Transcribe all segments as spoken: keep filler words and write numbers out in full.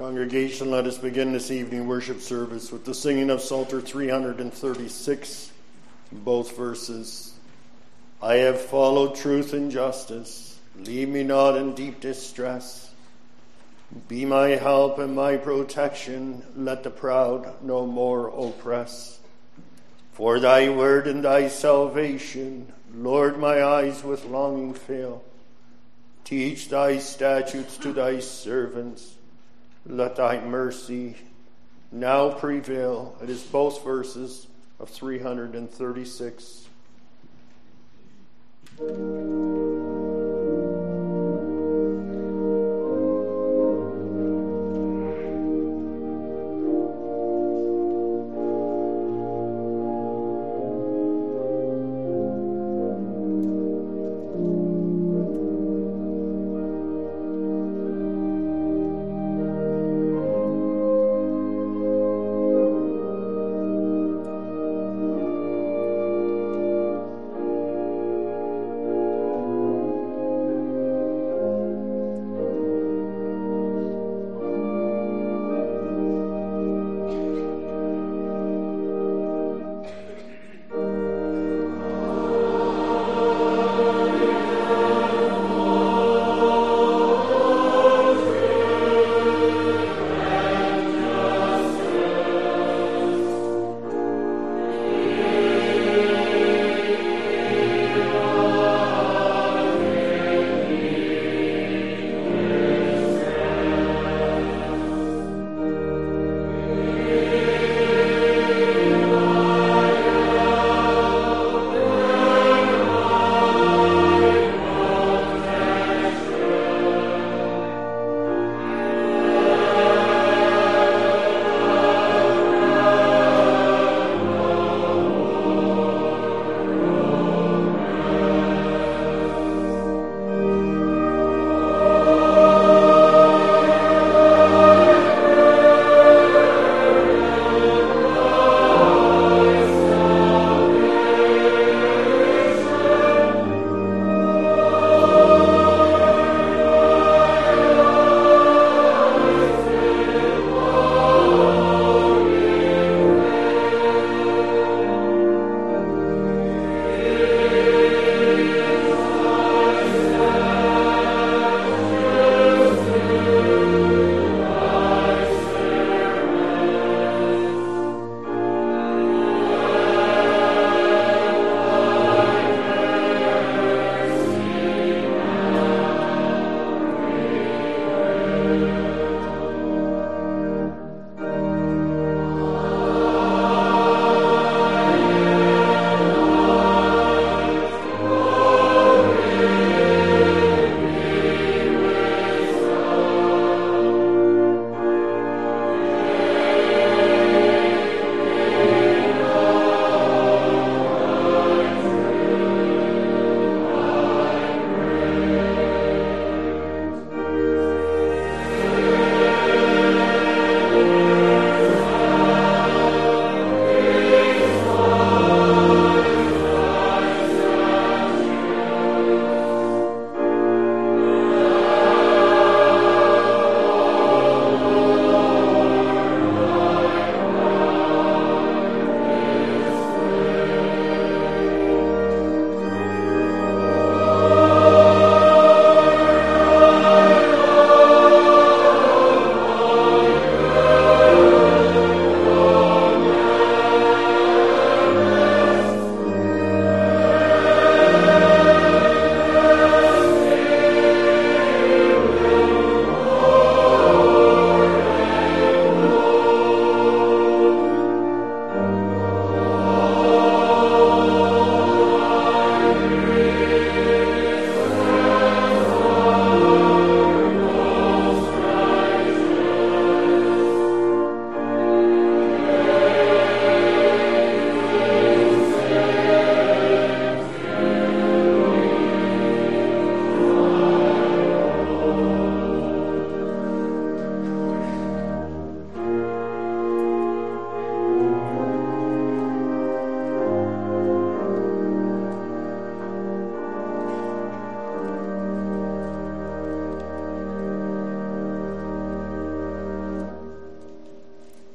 Congregation, let us begin this evening worship service with the singing of Psalter three hundred thirty-six, both verses. I have followed truth and justice. Leave me not in deep distress. Be my help and my protection. Let the proud no more oppress. For thy word and thy salvation, Lord, my eyes with longing fail. Teach thy statutes to thy servants. Let thy mercy now prevail. It is both verses of three hundred thirty-six.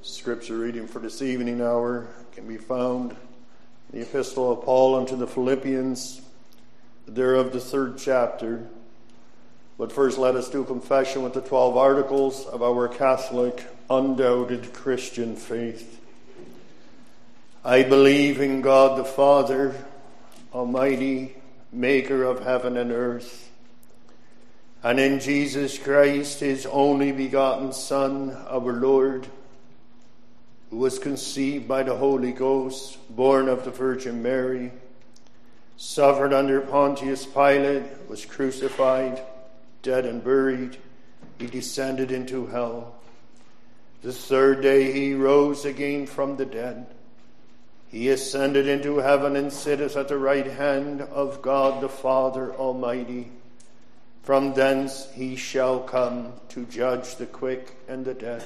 Scripture reading for this evening hour can be found in the Epistle of Paul unto the Philippians, thereof the third chapter. But first let us do confession with the twelve articles of our Catholic, undoubted Christian faith. I believe in God the Father, Almighty, maker of heaven and earth, and in Jesus Christ, his only begotten Son, our Lord, who was conceived by the Holy Ghost, born of the Virgin Mary, suffered under Pontius Pilate, was crucified, dead and buried. He descended into hell. The third day he rose again from the dead. He ascended into heaven and sitteth at the right hand of God the Father Almighty. From thence he shall come to judge the quick and the dead.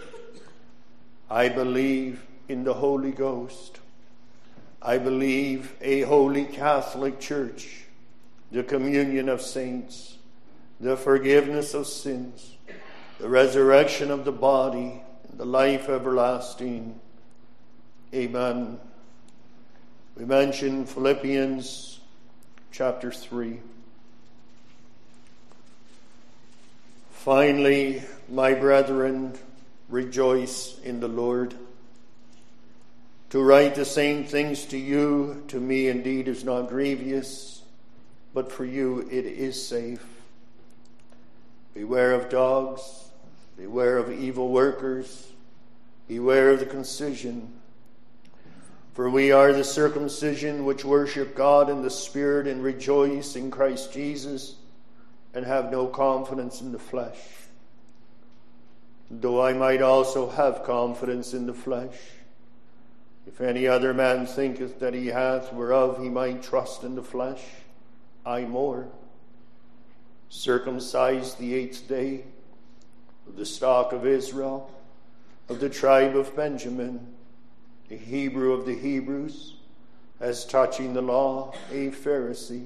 I believe in the Holy Ghost. I believe a holy Catholic Church, the communion of saints, the forgiveness of sins, the resurrection of the body, and the life everlasting. Amen. We mention Philippians chapter three. Finally, my brethren, rejoice in the Lord. To write the same things to you, to me indeed is not grievous, but for you it is safe. Beware of dogs, beware of evil workers, beware of the concision. For we are the circumcision which worship God in the Spirit and rejoice in Christ Jesus, and have no confidence in the flesh. Though I might also have confidence in the flesh, if any other man thinketh that he hath whereof he might trust in the flesh, I more. Circumcised the eighth day, of the stock of Israel, of the tribe of Benjamin, a Hebrew of the Hebrews, as touching the law, a Pharisee.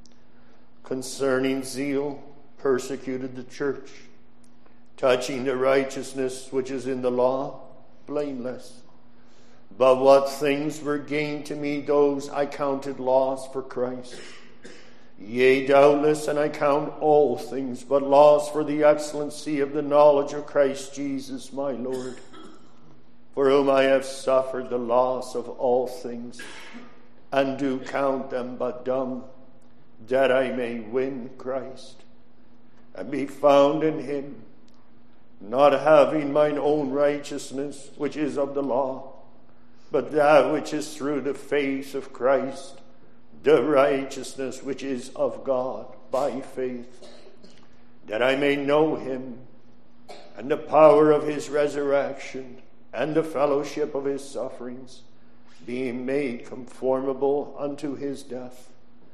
Concerning zeal, persecuted the church. Touching the righteousness which is in the law, blameless. But what things were gained to me, those I counted loss for Christ. Yea, doubtless, and I count all things but loss for the excellency of the knowledge of Christ Jesus my Lord, for whom I have suffered the loss of all things, and do count them but dung, that I may win Christ, and be found in him, not having mine own righteousness, which is of the law, but that which is through the faith of Christ, the righteousness which is of God by faith, that I may know him, and the power of his resurrection, and the fellowship of his sufferings, being made conformable unto his death,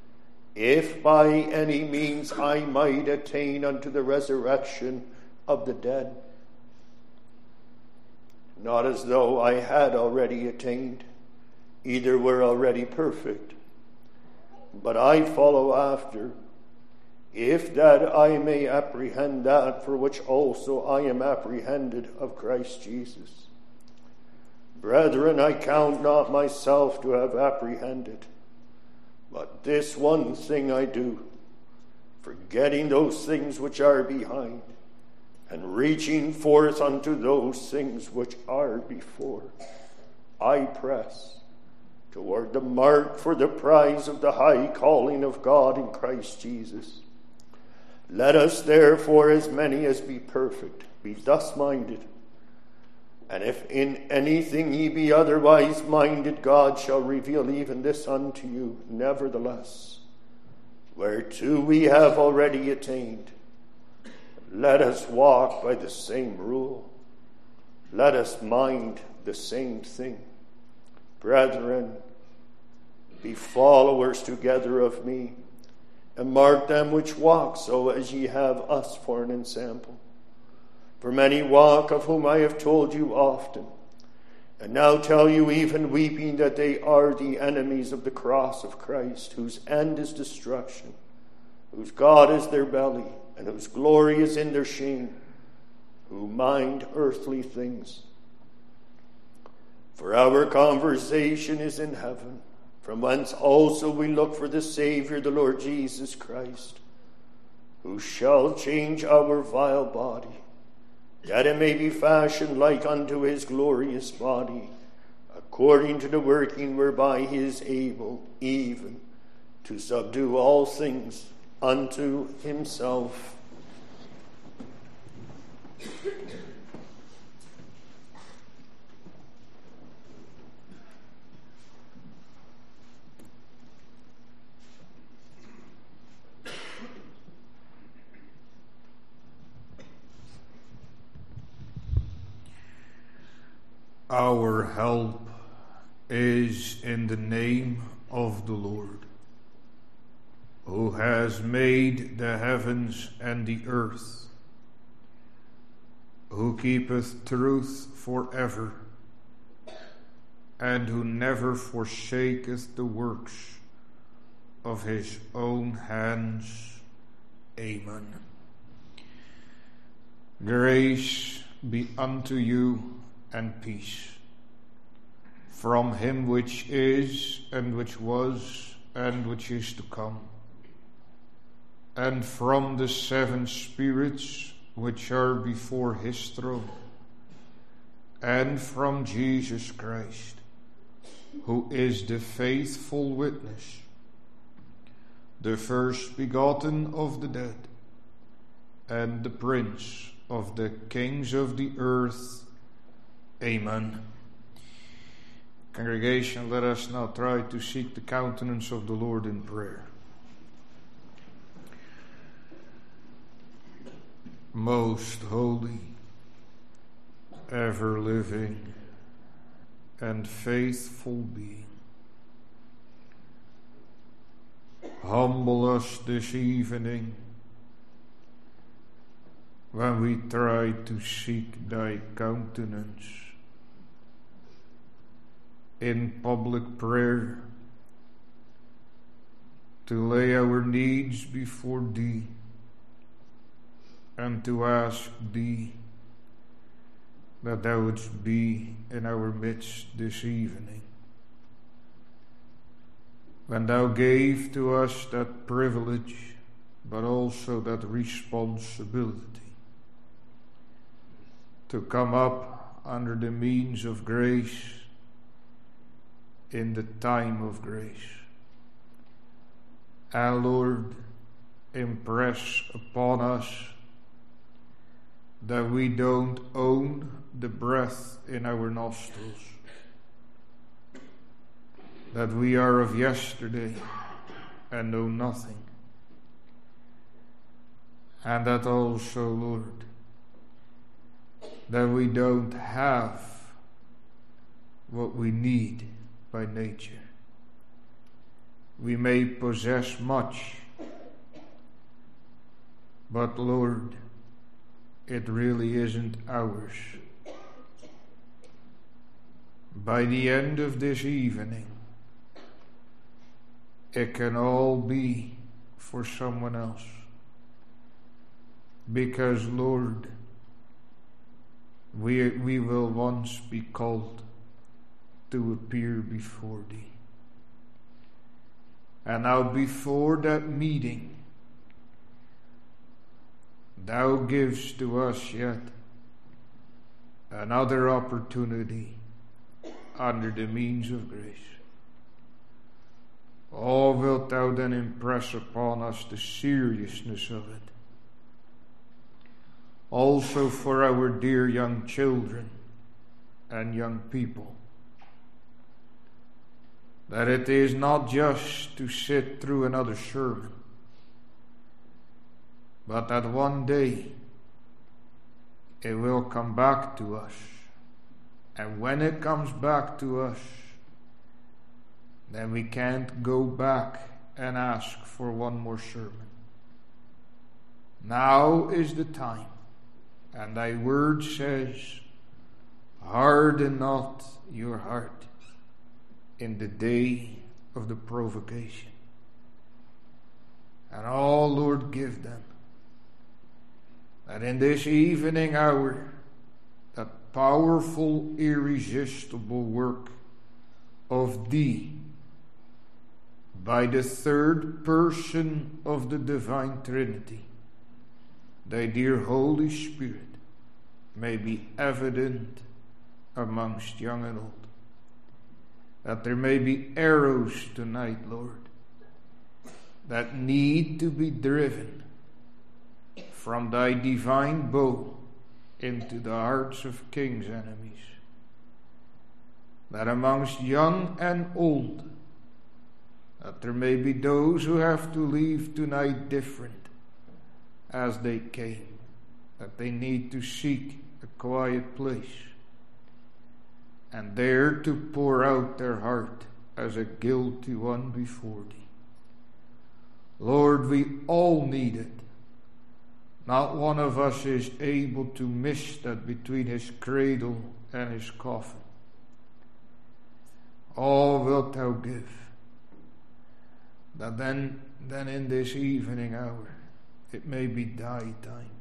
if by any means I might attain unto the resurrection of the dead. Not as though I had already attained, either were already perfect, but I follow after, if that I may apprehend that for which also I am apprehended of Christ Jesus. Brethren, I count not myself to have apprehended, but this one thing I do, forgetting those things which are behind, and reaching forth unto those things which are before, I press toward the mark for the prize of the high calling of God in Christ Jesus. Let us therefore, as many as be perfect, be thus minded. And if in anything ye be otherwise minded, God shall reveal even this unto you. Nevertheless, whereto we have already attained, let us walk by the same rule. Let us mind the same thing. Brethren, be followers together of me, and mark them which walk so as ye have us for an ensample. For many walk, of whom I have told you often, and now tell you even weeping, that they are the enemies of the cross of Christ, whose end is destruction, whose God is their belly, and whose glory is in their shame, who mind earthly things. For our conversation is in heaven, from whence also we look for the Savior, the Lord Jesus Christ, who shall change our vile body, that it may be fashioned like unto his glorious body, according to the working whereby he is able even to subdue all things unto himself. Our help is in the name of the Lord, who has made the heavens and the earth, who keepeth truth forever, and who never forsaketh the works of his own hands. Amen. Grace be unto you and peace from him which is, and which was, and which is to come, and from the seven spirits which are before his throne, and from Jesus Christ, who is the faithful witness, the first begotten of the dead, and the prince of the kings of the earth. Amen. Congregation, let us now try to seek the countenance of the Lord in prayer. Most holy, ever living, and faithful being, humble us this evening when we try to seek thy countenance in public prayer, to lay our needs before thee, and to ask thee that thou wouldst be in our midst this evening. When thou gave to us that privilege, but also that responsibility to come up under the means of grace in the time of grace. And Lord, impress upon us that we don't own the breath in our nostrils, that we are of yesterday and know nothing, and that also, Lord, that we don't have what we need by nature. We may possess much, but Lord, it really isn't ours. By the end of this evening, it can all be for someone else. Because, Lord, we, we will once be called to appear before thee. And now before that meeting, thou givest to us yet another opportunity under the means of grace. Oh, wilt thou then impress upon us the seriousness of it? Also for our dear young children and young people, that it is not just to sit through another sermon, but that one day it will come back to us. And when it comes back to us, then we can't go back and ask for one more sermon. Now is the time, and thy word says, harden not your heart in the day of the provocation. And oh, Lord, give them that in this evening hour, that powerful, irresistible work of Thee by the third person of the Divine Trinity, Thy dear Holy Spirit may be evident amongst young and old. That there may be arrows tonight, Lord, that need to be driven from Thy divine bow into the hearts of kings' enemies. That amongst young and old, that there may be those who have to leave tonight different as they came, that they need to seek a quiet place and there to pour out their heart as a guilty one before Thee. Lord, we all need it. Not one of us is able to miss that between his cradle and his coffin. All wilt Thou give, that then, then in this evening hour it may be Thy time.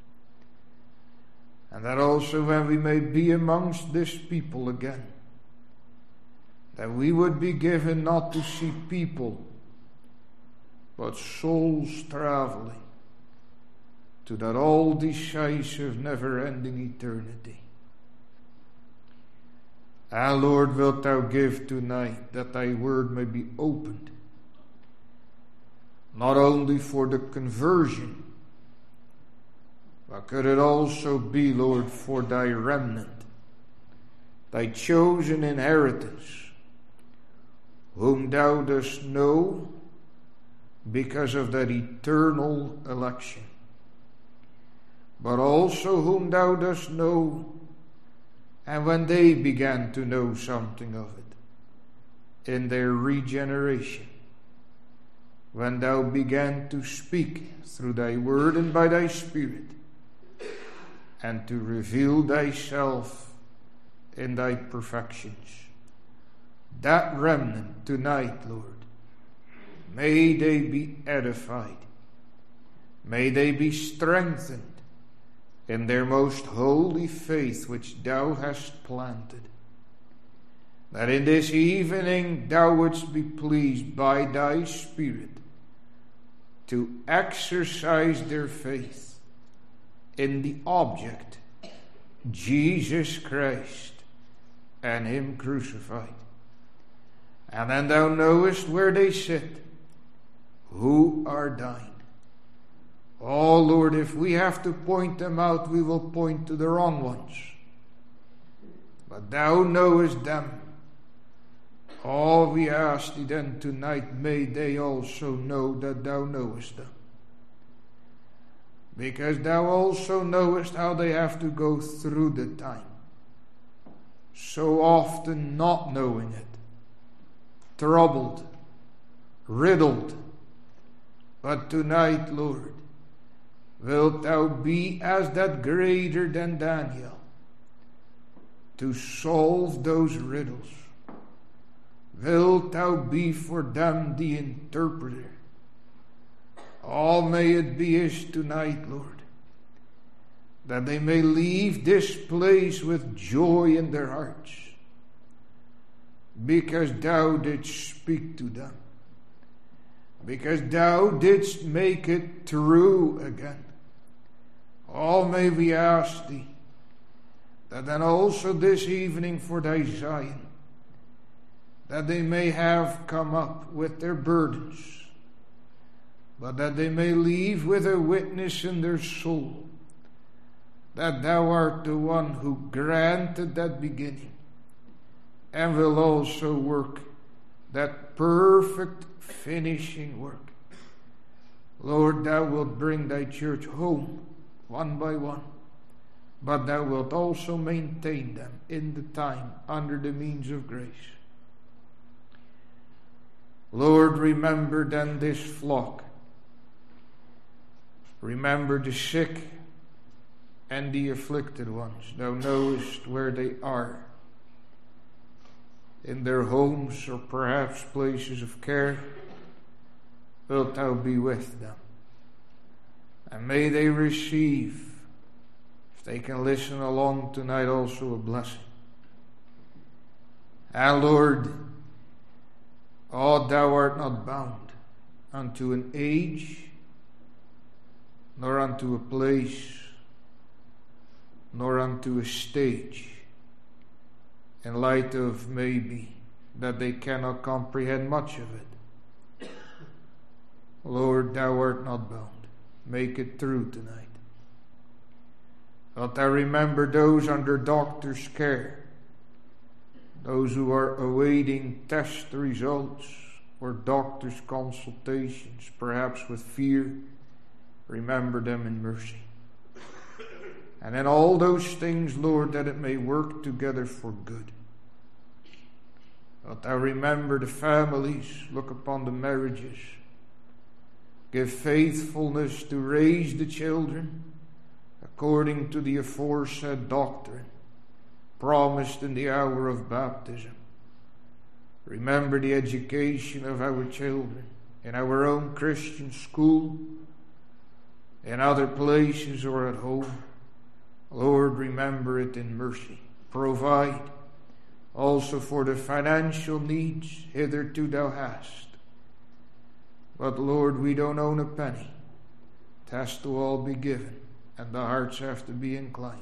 And that also when we may be amongst this people again, that we would be given not to see people, but souls traveling to that all-decisive, never-ending eternity. And Lord, wilt Thou give tonight that Thy word may be opened, not only for the conversion, but could it also be, Lord, for Thy remnant, Thy chosen inheritance, whom Thou dost know because of that eternal election, but also whom Thou dost know, and when they began to know something of it, in their regeneration, when Thou began to speak through Thy word and by Thy Spirit, and to reveal Thyself in Thy perfections. That remnant tonight, Lord, may they be edified. May they be strengthened in their most holy faith which Thou hast planted. That in this evening Thou wouldst be pleased by Thy Spirit to exercise their faith in the object, Jesus Christ, and Him crucified. And then Thou knowest where they sit, who are Thine. Oh Lord, if we have to point them out, we will point to the wrong ones. But Thou knowest them. Oh, we ask Thee then tonight, may they also know that Thou knowest them. Because Thou also knowest how they have to go through the time. So often not knowing it. Troubled. Riddled. But tonight, Lord, wilt Thou be as that greater than Daniel to solve those riddles. Wilt Thou be for them the interpreter. All may it be is tonight, Lord, that they may leave this place with joy in their hearts, because Thou didst speak to them, because Thou didst make it true again. All may we ask Thee, that then also this evening for Thy Zion, that they may have come up with their burdens, but that they may leave with a witness in their soul that Thou art the one who granted that beginning and will also work that perfect finishing work. Lord, Thou wilt bring Thy church home one by one, but Thou wilt also maintain them in the time under the means of grace. Lord, remember then this flock. Remember the sick and the afflicted ones. Thou knowest where they are, in their homes or perhaps places of care. Wilt Thou be with them, and may they receive they can listen along tonight, also a blessing. And Lord, oh, thou art not bound unto an age, nor unto a place, nor unto a stage, in light of maybe that they cannot comprehend much of it. Lord, thou art not bound. Make it through tonight. Wilt thou remember those under doctor's care, those who are awaiting test results or doctor's consultations, perhaps with fear? Remember them in mercy. And in all those things, Lord, that it may work together for good. Wilt thou remember the families, look upon the marriages, give faithfulness to raise the children according to the aforesaid doctrine promised in the hour of baptism. Remember the education of our children in our own Christian school, in other places or at home. Lord, remember it in mercy. Provide also for the financial needs hitherto thou hast. But Lord, we don't own a penny. It has to all be given, and the hearts have to be inclined.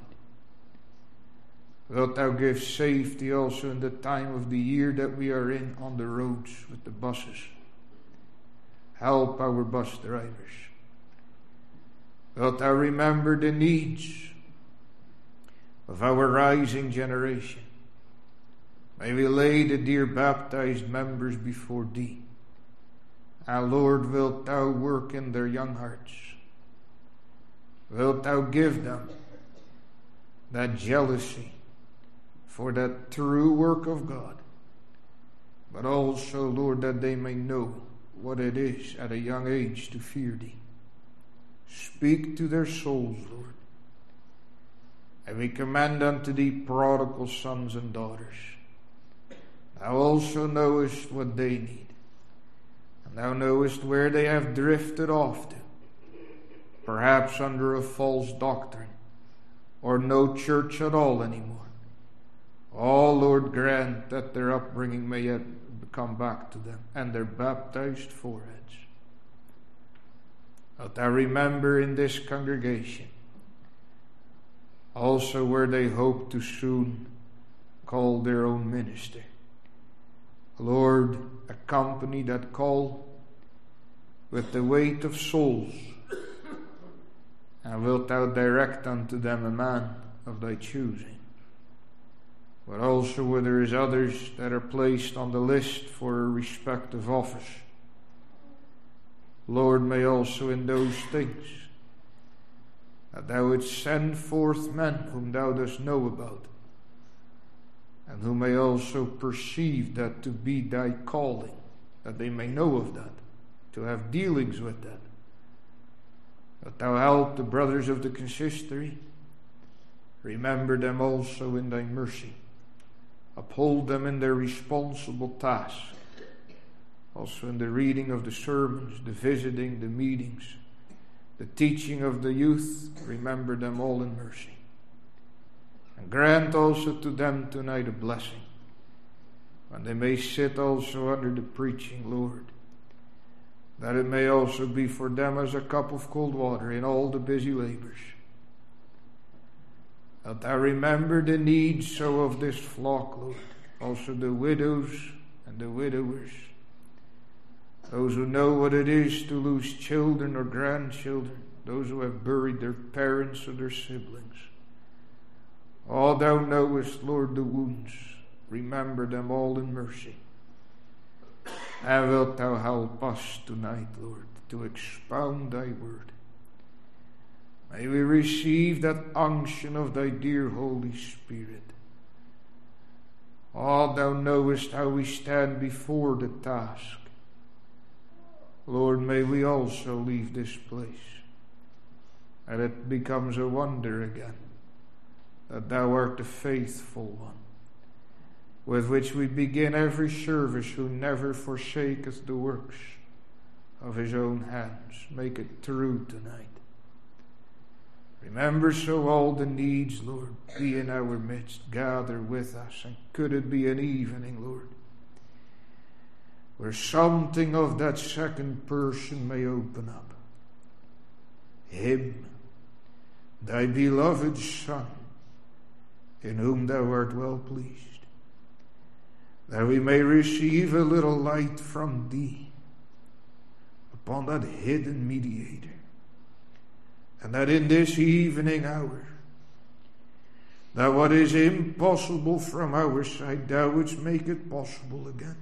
Wilt thou give safety also in the time of the year that we are in on the roads with the buses? Help our bus drivers. Wilt thou remember the needs of our rising generation? May we lay the dear baptized members before thee. And Lord, wilt thou work in their young hearts? Wilt thou give them that jealousy for that true work of God, but also, Lord, that they may know what it is at a young age to fear thee. Speak to their souls, Lord. And we commend unto thee prodigal sons and daughters. Thou also knowest what they need. And thou knowest where they have drifted off to, perhaps under a false doctrine, or no church at all anymore. Oh, Lord, grant that their upbringing may yet come back to them, and their baptized foreheads. Wilt thou remember in this congregation also where they hope to soon call their own minister. Lord, a company that call with the weight of souls, and wilt thou direct unto them a man of thy choosing. But also where there is others that are placed on the list for a respective office. Lord, may also in those things that thou wouldst send forth men whom thou dost know about, and who may also perceive that to be thy calling, that they may know of that, to have dealings with that. That thou help the brothers of the consistory. Remember them also in thy mercy. Uphold them in their responsible task. Also in the reading of the sermons, the visiting, the meetings, the teaching of the youth. Remember them all in mercy. And grant also to them tonight a blessing, when they may sit also under the preaching, Lord, that it may also be for them as a cup of cold water in all the busy labors. That thou remember the needs so of this flock, Lord, also the widows and the widowers, those who know what it is to lose children or grandchildren, those who have buried their parents or their siblings. Oh, thou knowest, Lord, the wounds. Remember them all in mercy. And wilt thou help us tonight, Lord, to expound thy word. May we receive that unction of thy dear Holy Spirit. Oh, thou knowest how we stand before the task. Lord, may we also leave this place, and it becomes a wonder again that thou art the faithful one, with which we begin every service, who never forsaketh the works of his own hands. Make it true tonight. Remember so all the needs, Lord, be in our midst. Gather with us. And could it be an evening, Lord, where something of that second person may open up. Him, thy beloved Son, in whom thou art well pleased, that we may receive a little light from thee upon that hidden mediator, and that in this evening hour, that what is impossible from our side, thou wouldst make it possible again.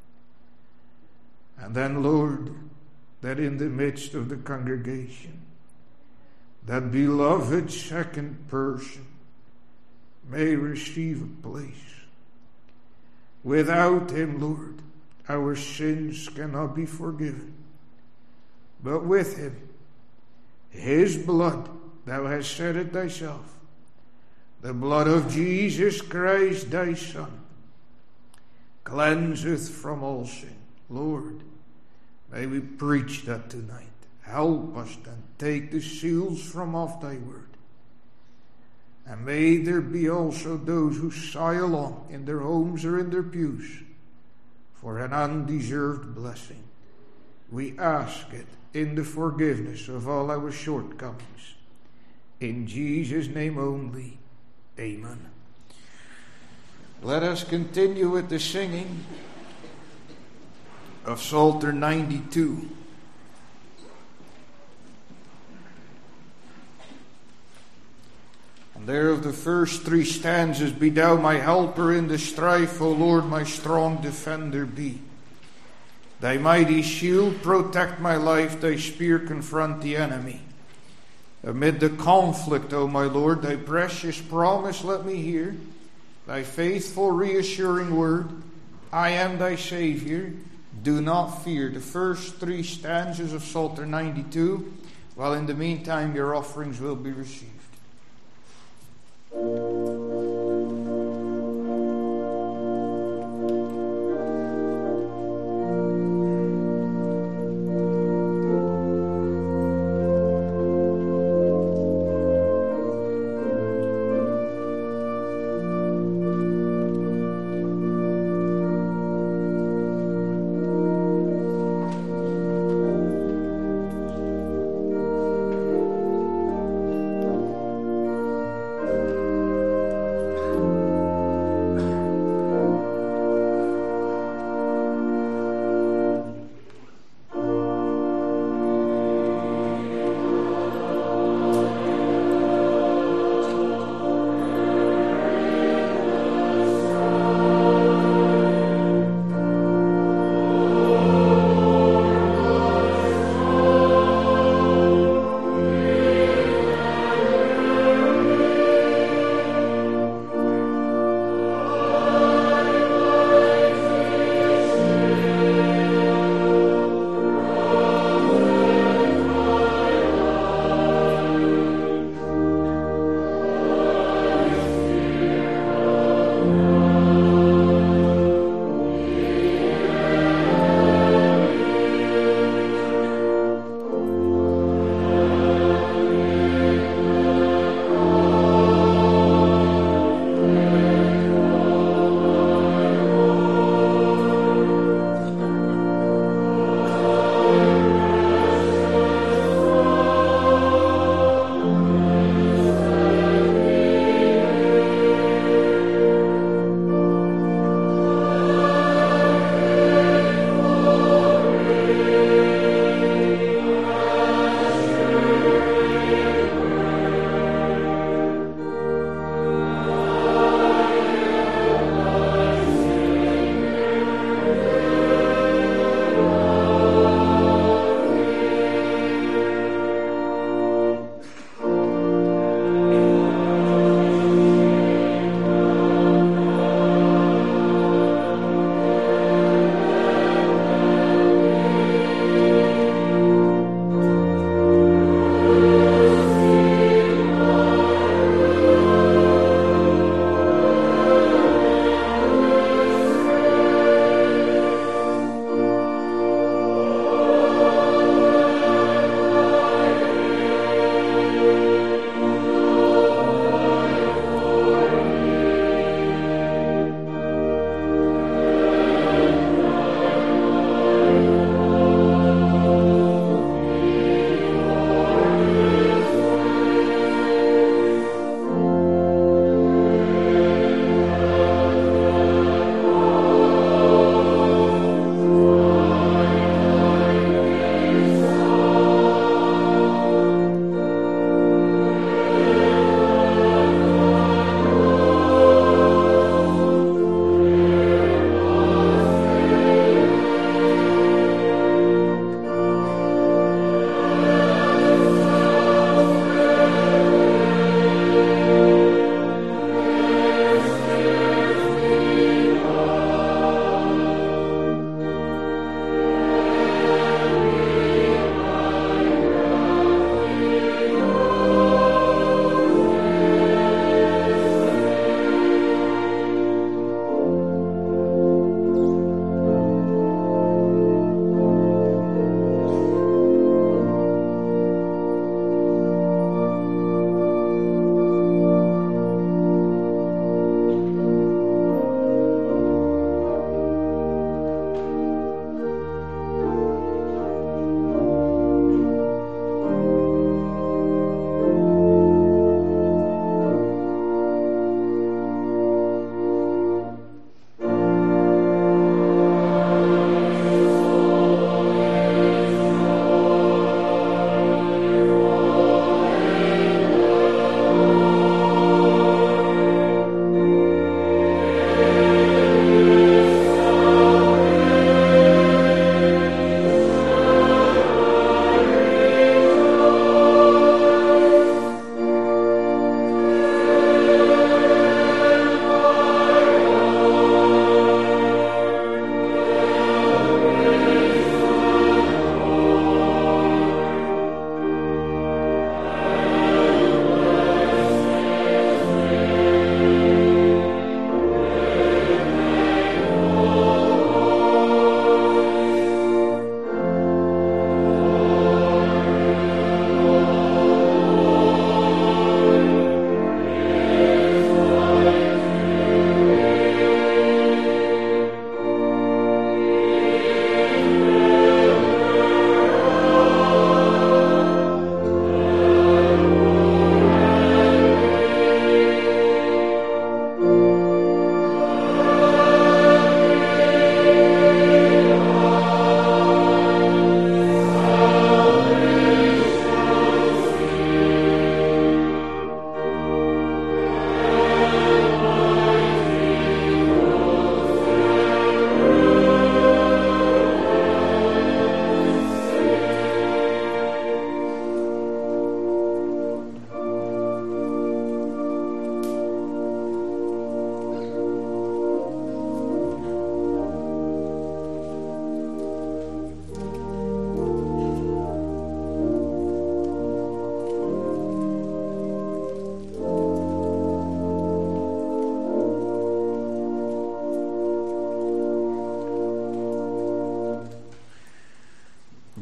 And then, Lord, that in the midst of the congregation, that beloved second person may receive a place. Without him, Lord, our sins cannot be forgiven. But with him, his blood, thou hast said it thyself, the blood of Jesus Christ thy Son, cleanseth from all sin. Lord, may we preach that tonight. Help us then take the seals from off thy word. And may there be also those who sigh along in their homes or in their pews for an undeserved blessing. We ask it in the forgiveness of all our shortcomings. In Jesus' name only, amen. Let us continue with the singing of Psalter ninety-two. And there of the first three stanzas, be thou my helper in the strife, O Lord, my strong defender be. Thy mighty shield protect my life, thy spear confront the enemy. Amid the conflict, O my Lord, thy precious promise let me hear, thy faithful reassuring word, I am thy Savior, do not fear. The first three stanzas of Psalter ninety-two, while in the meantime your offerings will be received. Thank you.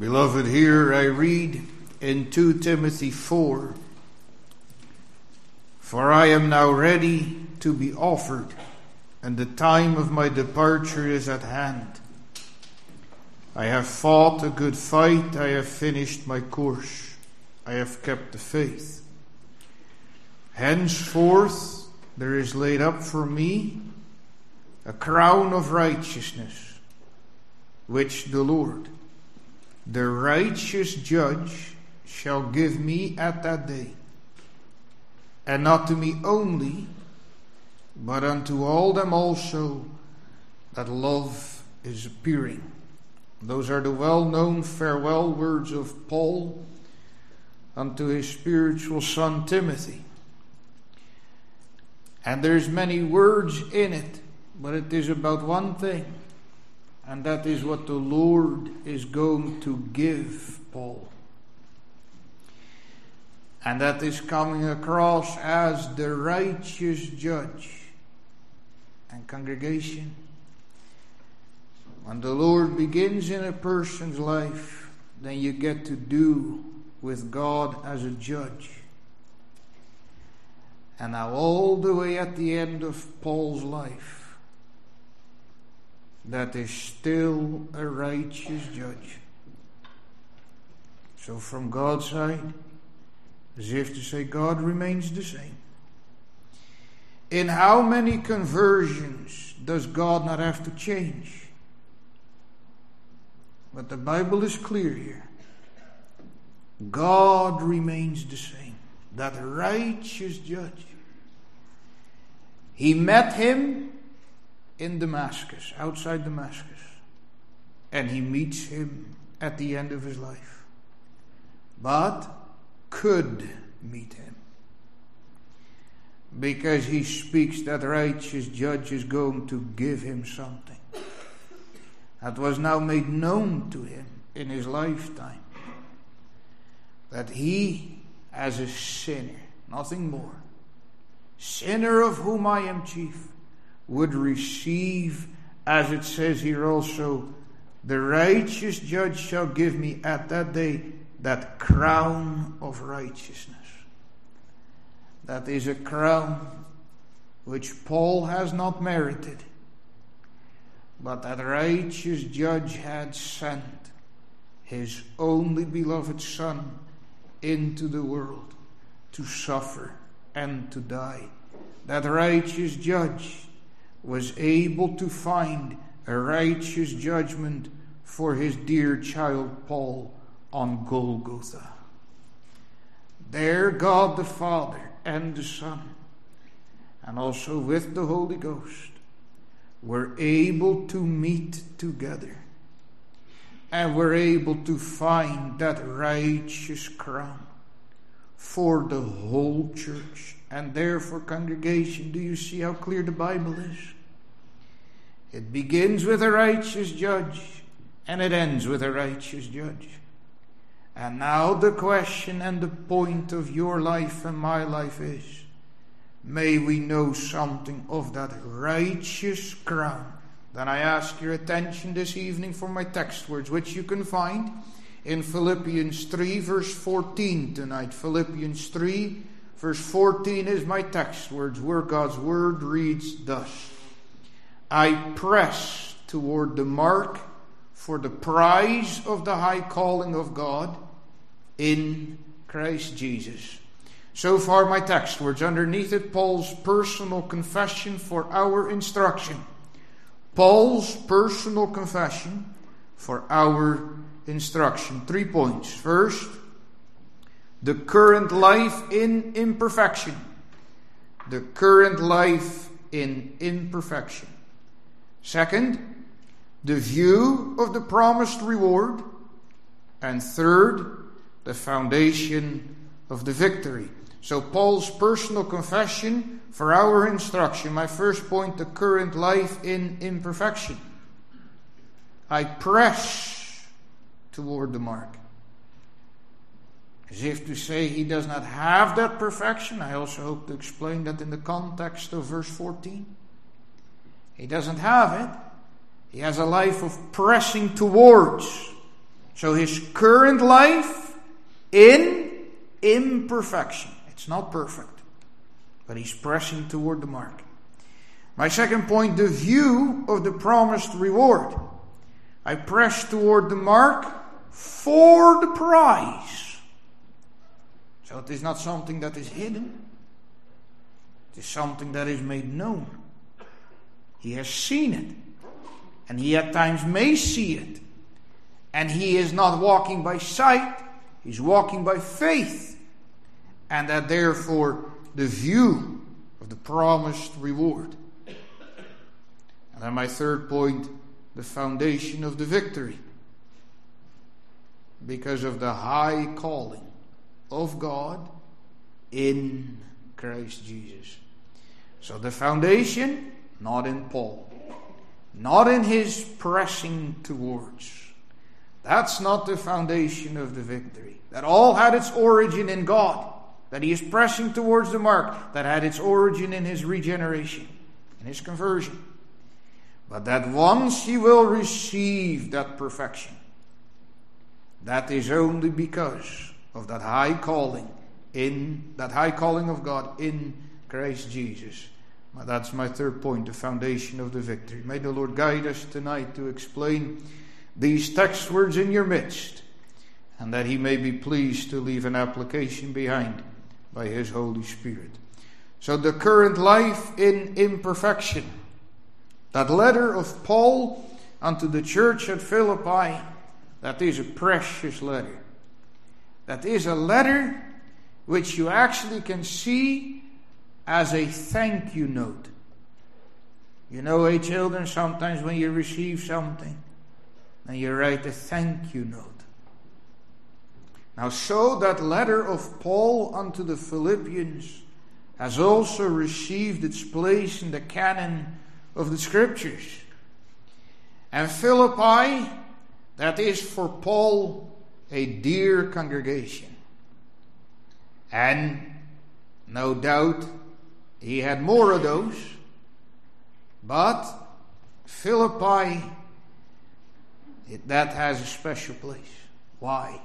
Beloved, here I read in Second Timothy four, "For I am now ready to be offered, and the time of my departure is at hand. I have fought a good fight, I have finished my course, I have kept the faith. Henceforth there is laid up for me a crown of righteousness, which the Lord, the righteous judge, shall give me at that day, and not to me only, but unto all them also that love is appearing." Those are the well-known farewell words of Paul unto his spiritual son Timothy. And there's many words in it, but it is about one thing, and that is what the Lord is going to give Paul. And that is coming across as the righteous judge. And congregation, when the Lord begins in a person's life, then you get to do with God as a judge. And now all the way at the end of Paul's life, that is still a righteous judge. So from God's side, as if to say, God remains the same. In how many conversions does God not have to change? But the Bible is clear here. God remains the same. That righteous judge. He met him in Damascus, outside Damascus. And he meets him at the end of his life. But could meet him. Because he speaks that righteous judge is going to give him something that was now made known to him in his lifetime. That he, as a sinner, nothing more, sinner of whom I am chief, would receive, as it says here also, the righteous judge shall give me at that day that crown of righteousness. That is a crown which Paul has not merited, but that righteous judge had sent his only beloved Son into the world to suffer and to die. That righteous judge was able to find a righteous judgment for his dear child Paul on Golgotha. There God the Father and the Son, and also with the Holy Ghost, were able to meet together and were able to find that righteous crown for the whole church. And therefore, congregation, do you see how clear the Bible is? It begins with a righteous judge and it ends with a righteous judge. And now the question and the point of your life and my life is, may we know something of that righteous crown. Then I ask your attention this evening for my text words, which you can find in Philippians three, verse fourteen tonight. Philippians three, verse fourteen is my text words, where God's word reads thus: I press toward the mark for the prize of the high calling of God in Christ Jesus. So far my text words. Underneath it, Paul's personal confession for our instruction. Paul's personal confession for our instruction. Three points. First, the current life in imperfection. The current life in imperfection. Second, the view of the promised reward. And third, the foundation of the victory. So Paul's personal confession for our instruction. My first point, the current life in imperfection. I press toward the mark. As if to say he does not have that perfection. I also hope to explain that in the context of verse fourteen. He doesn't have it. He has a life of pressing towards. So his current life in imperfection. It's not perfect, but he's pressing toward the mark. My second point, the view of the promised reward. I press toward the mark for the prize. So it is not something that is hidden. It is something that is made known. He has seen it. And he at times may see it. And he is not walking by sight. He's walking by faith. And that therefore the view of the promised reward. And then my third point, the foundation of the victory. Because of the high calling of God in Christ Jesus. So the foundation, not in Paul. Not in his pressing towards. That's not the foundation of the victory. That all had its origin in God. That he is pressing towards the mark. That had its origin in his regeneration. In his conversion. But that once he will receive that perfection, that is only because of that high calling in that high calling of God in Christ Jesus. Well, that's my third point, the foundation of the victory. May the Lord guide us tonight to explain these text words in your midst, and that he may be pleased to leave an application behind by his Holy Spirit. So the current life in imperfection. That letter of Paul unto the church at Philippi, that is a precious letter. That is a letter which you actually can see as a thank you note. You know, hey children, sometimes when you receive something, then you write a thank you note. Now, so that letter of Paul unto the Philippians has also received its place in the canon of the Scriptures. And Philippi, that is for Paul a dear congregation. And no doubt he had more of those. But Philippi, it, that has a special place. Why?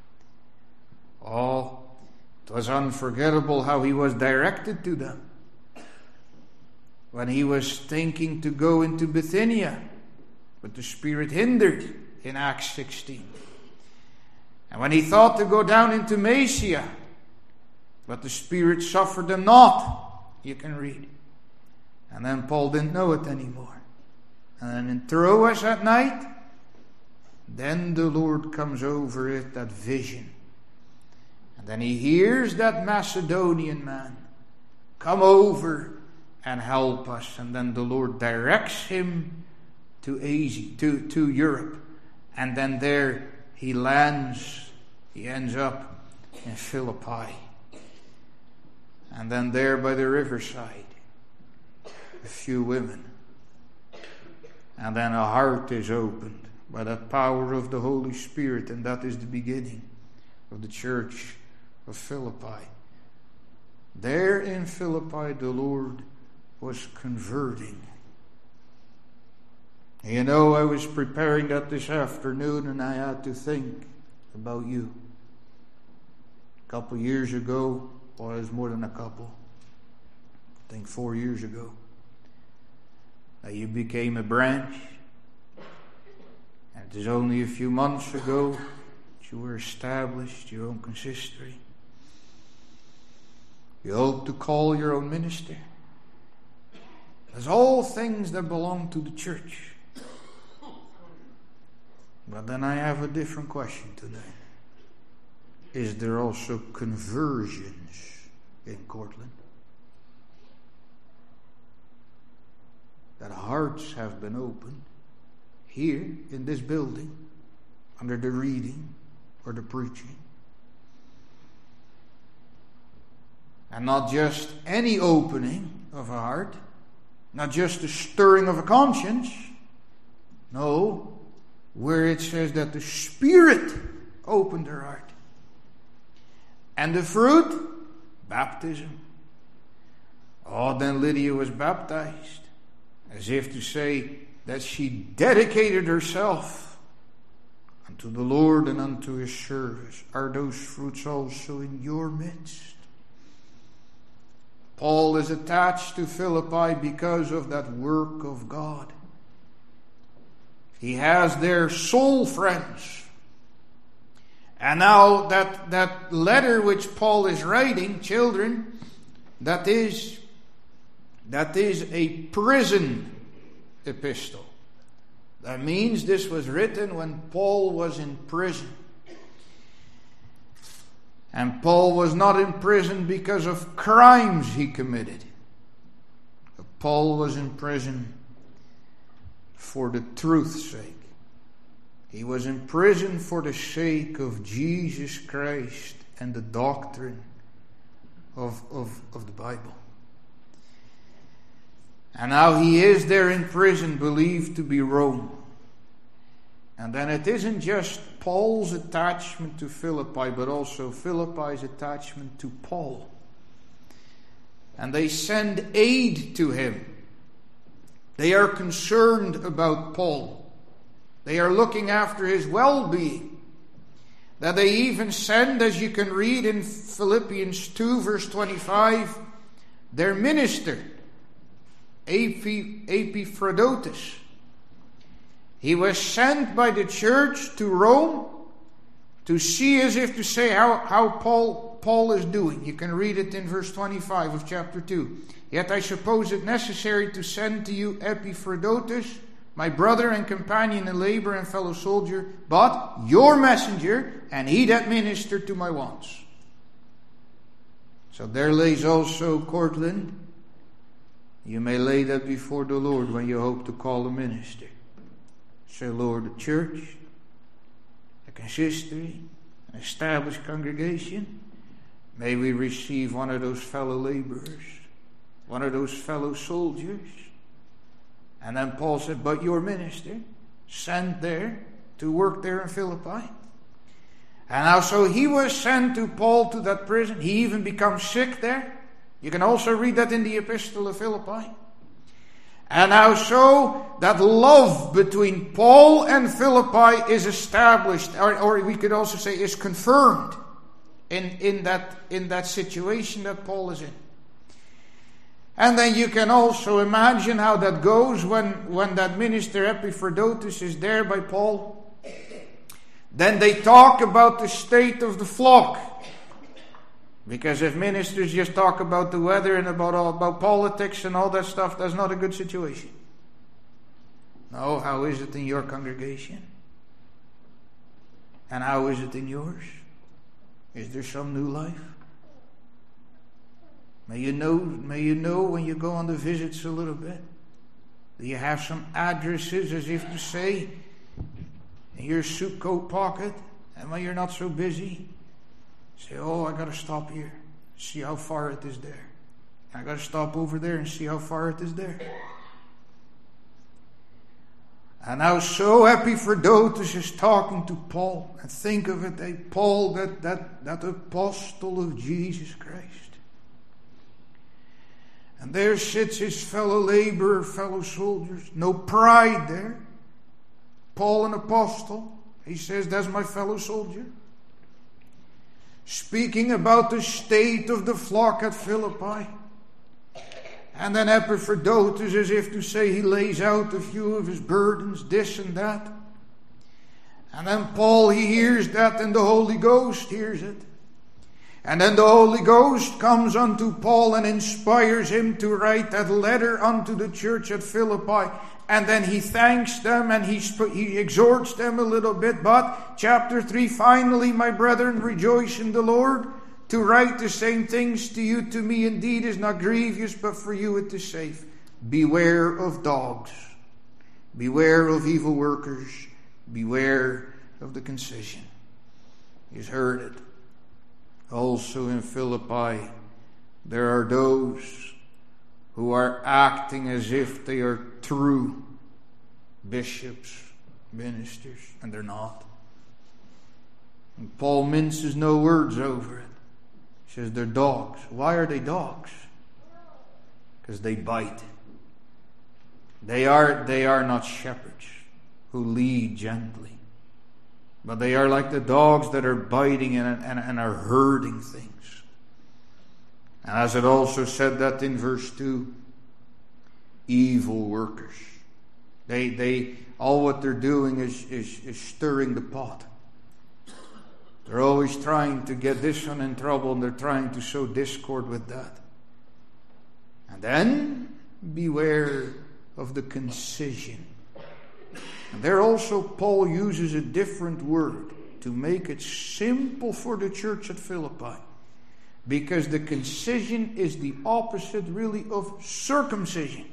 Oh, it was unforgettable how he was directed to them. When he was thinking to go into Bithynia, but the Spirit hindered in Acts sixteen. And when he thought to go down into Mysia, but the Spirit suffered him not, you can read. And then Paul didn't know it anymore. And then in Troas at night, then the Lord comes over it, that vision. And then he hears that Macedonian man come over and help us. And then the Lord directs him to Asia, to, to Europe. And then there he lands, he ends up in Philippi. And then there by the riverside, a few women. And then a heart is opened by that power of the Holy Spirit. And that is the beginning of the church of Philippi. There in Philippi the Lord was converting. You know, I was preparing that this afternoon and I had to think about you. A couple years ago, or it was more than a couple, I think four years ago, that you became a branch. And it is only a few months ago that you were established, your own consistory. You hope to call your own minister. There's all things that belong to the church. But then I have a different question today. Is there also conversions in Cortland? That hearts have been opened here in this building under the reading or the preaching. And not just any opening of a heart, not just the stirring of a conscience. No, where it says that the Spirit opened their heart. And the fruit, baptism. Oh, then Lydia was baptized, as if to say that she dedicated herself unto the Lord and unto his service. Are those fruits also in your midst? Paul is attached to Philippi because of that work of God. He has their soul friends. And now that, that letter which Paul is writing, children, that is, that is a prison epistle. That means this was written when Paul was in prison. And Paul was not in prison because of crimes he committed. Paul was in prison for the truth's sake. He was in prison for the sake of Jesus Christ and the doctrine of, of, of the Bible. And now he is there in prison, believed to be Rome. And then it isn't just Paul's attachment to Philippi, but also Philippi's attachment to Paul. And they send aid to him. They are concerned about Paul. They are looking after his well-being. That they even send, as you can read in Philippians two verse twenty-five, their minister, Epaphroditus. He was sent by the church to Rome to see, as if to say, how, how Paul, Paul is doing. You can read it in verse twenty-five of chapter two. Yet I suppose it necessary to send to you Epaphroditus, my brother and companion in labor and fellow soldier, but your messenger, and he that ministered to my wants. So there lays also, Cortland, you may lay that before the Lord when you hope to call a minister. Say, Lord, the church, a consistory, an established congregation, may we receive one of those fellow laborers, one of those fellow soldiers. And then Paul said, but your minister, sent there to work there in Philippi. And now so he was sent to Paul to that prison. He even becomes sick there. You can also read that in the Epistle of Philippi. And now so that love between Paul and Philippi is established, or, or we could also say is confirmed in, in, that, in that situation that Paul is in. And then you can also imagine how that goes when, when that minister Epaphroditus is there by Paul. Then they talk about the state of the flock. Because if ministers just talk about the weather and about all, about politics and all that stuff, that's not a good situation. No, how is it in your congregation? And how is it in yours? Is there some new life? May you know, may you know when you go on the visits a little bit. Do you have some addresses, as if to say, in your suit coat pocket? And when you're not so busy, say, oh, I got to stop here, see how far it is there. I got to stop over there and see how far it is there. And now so Epaphroditus is talking to Paul. And think of it, eh? Paul, that, that, that apostle of Jesus Christ. And there sits his fellow laborer, fellow soldiers. No pride there. Paul, an apostle. He says, that's my fellow soldier. Speaking about the state of the flock at Philippi. And then Epaphroditus, as if to say, he lays out a few of his burdens, this and that. And then Paul, he hears that, and the Holy Ghost hears it. And then the Holy Ghost comes unto Paul and inspires him to write that letter unto the church at Philippi. And then he thanks them and he, he exhorts them a little bit. But chapter three, finally, my brethren, rejoice in the Lord. To write the same things to you, to me indeed is not grievous, but for you it is safe. Beware of dogs. Beware of evil workers. Beware of the concision. He's heard it. Also in Philippi, there are those who are acting as if they are true bishops, ministers, and they're not. And Paul minces no words over it. He says they're dogs. Why are they dogs? Because they bite. They are, they are not shepherds who lead gently. but they are like the dogs that are biting and, and, and are hurting things. And as it also said that in verse two, evil workers. They, they, all what they're doing is, is, is stirring the pot. They're always trying to get this one in trouble, and they're trying to sow discord with that. And then, beware of the concision. And there also Paul uses a different word to make it simple for the church at Philippi. Because the concision is the opposite really of circumcision.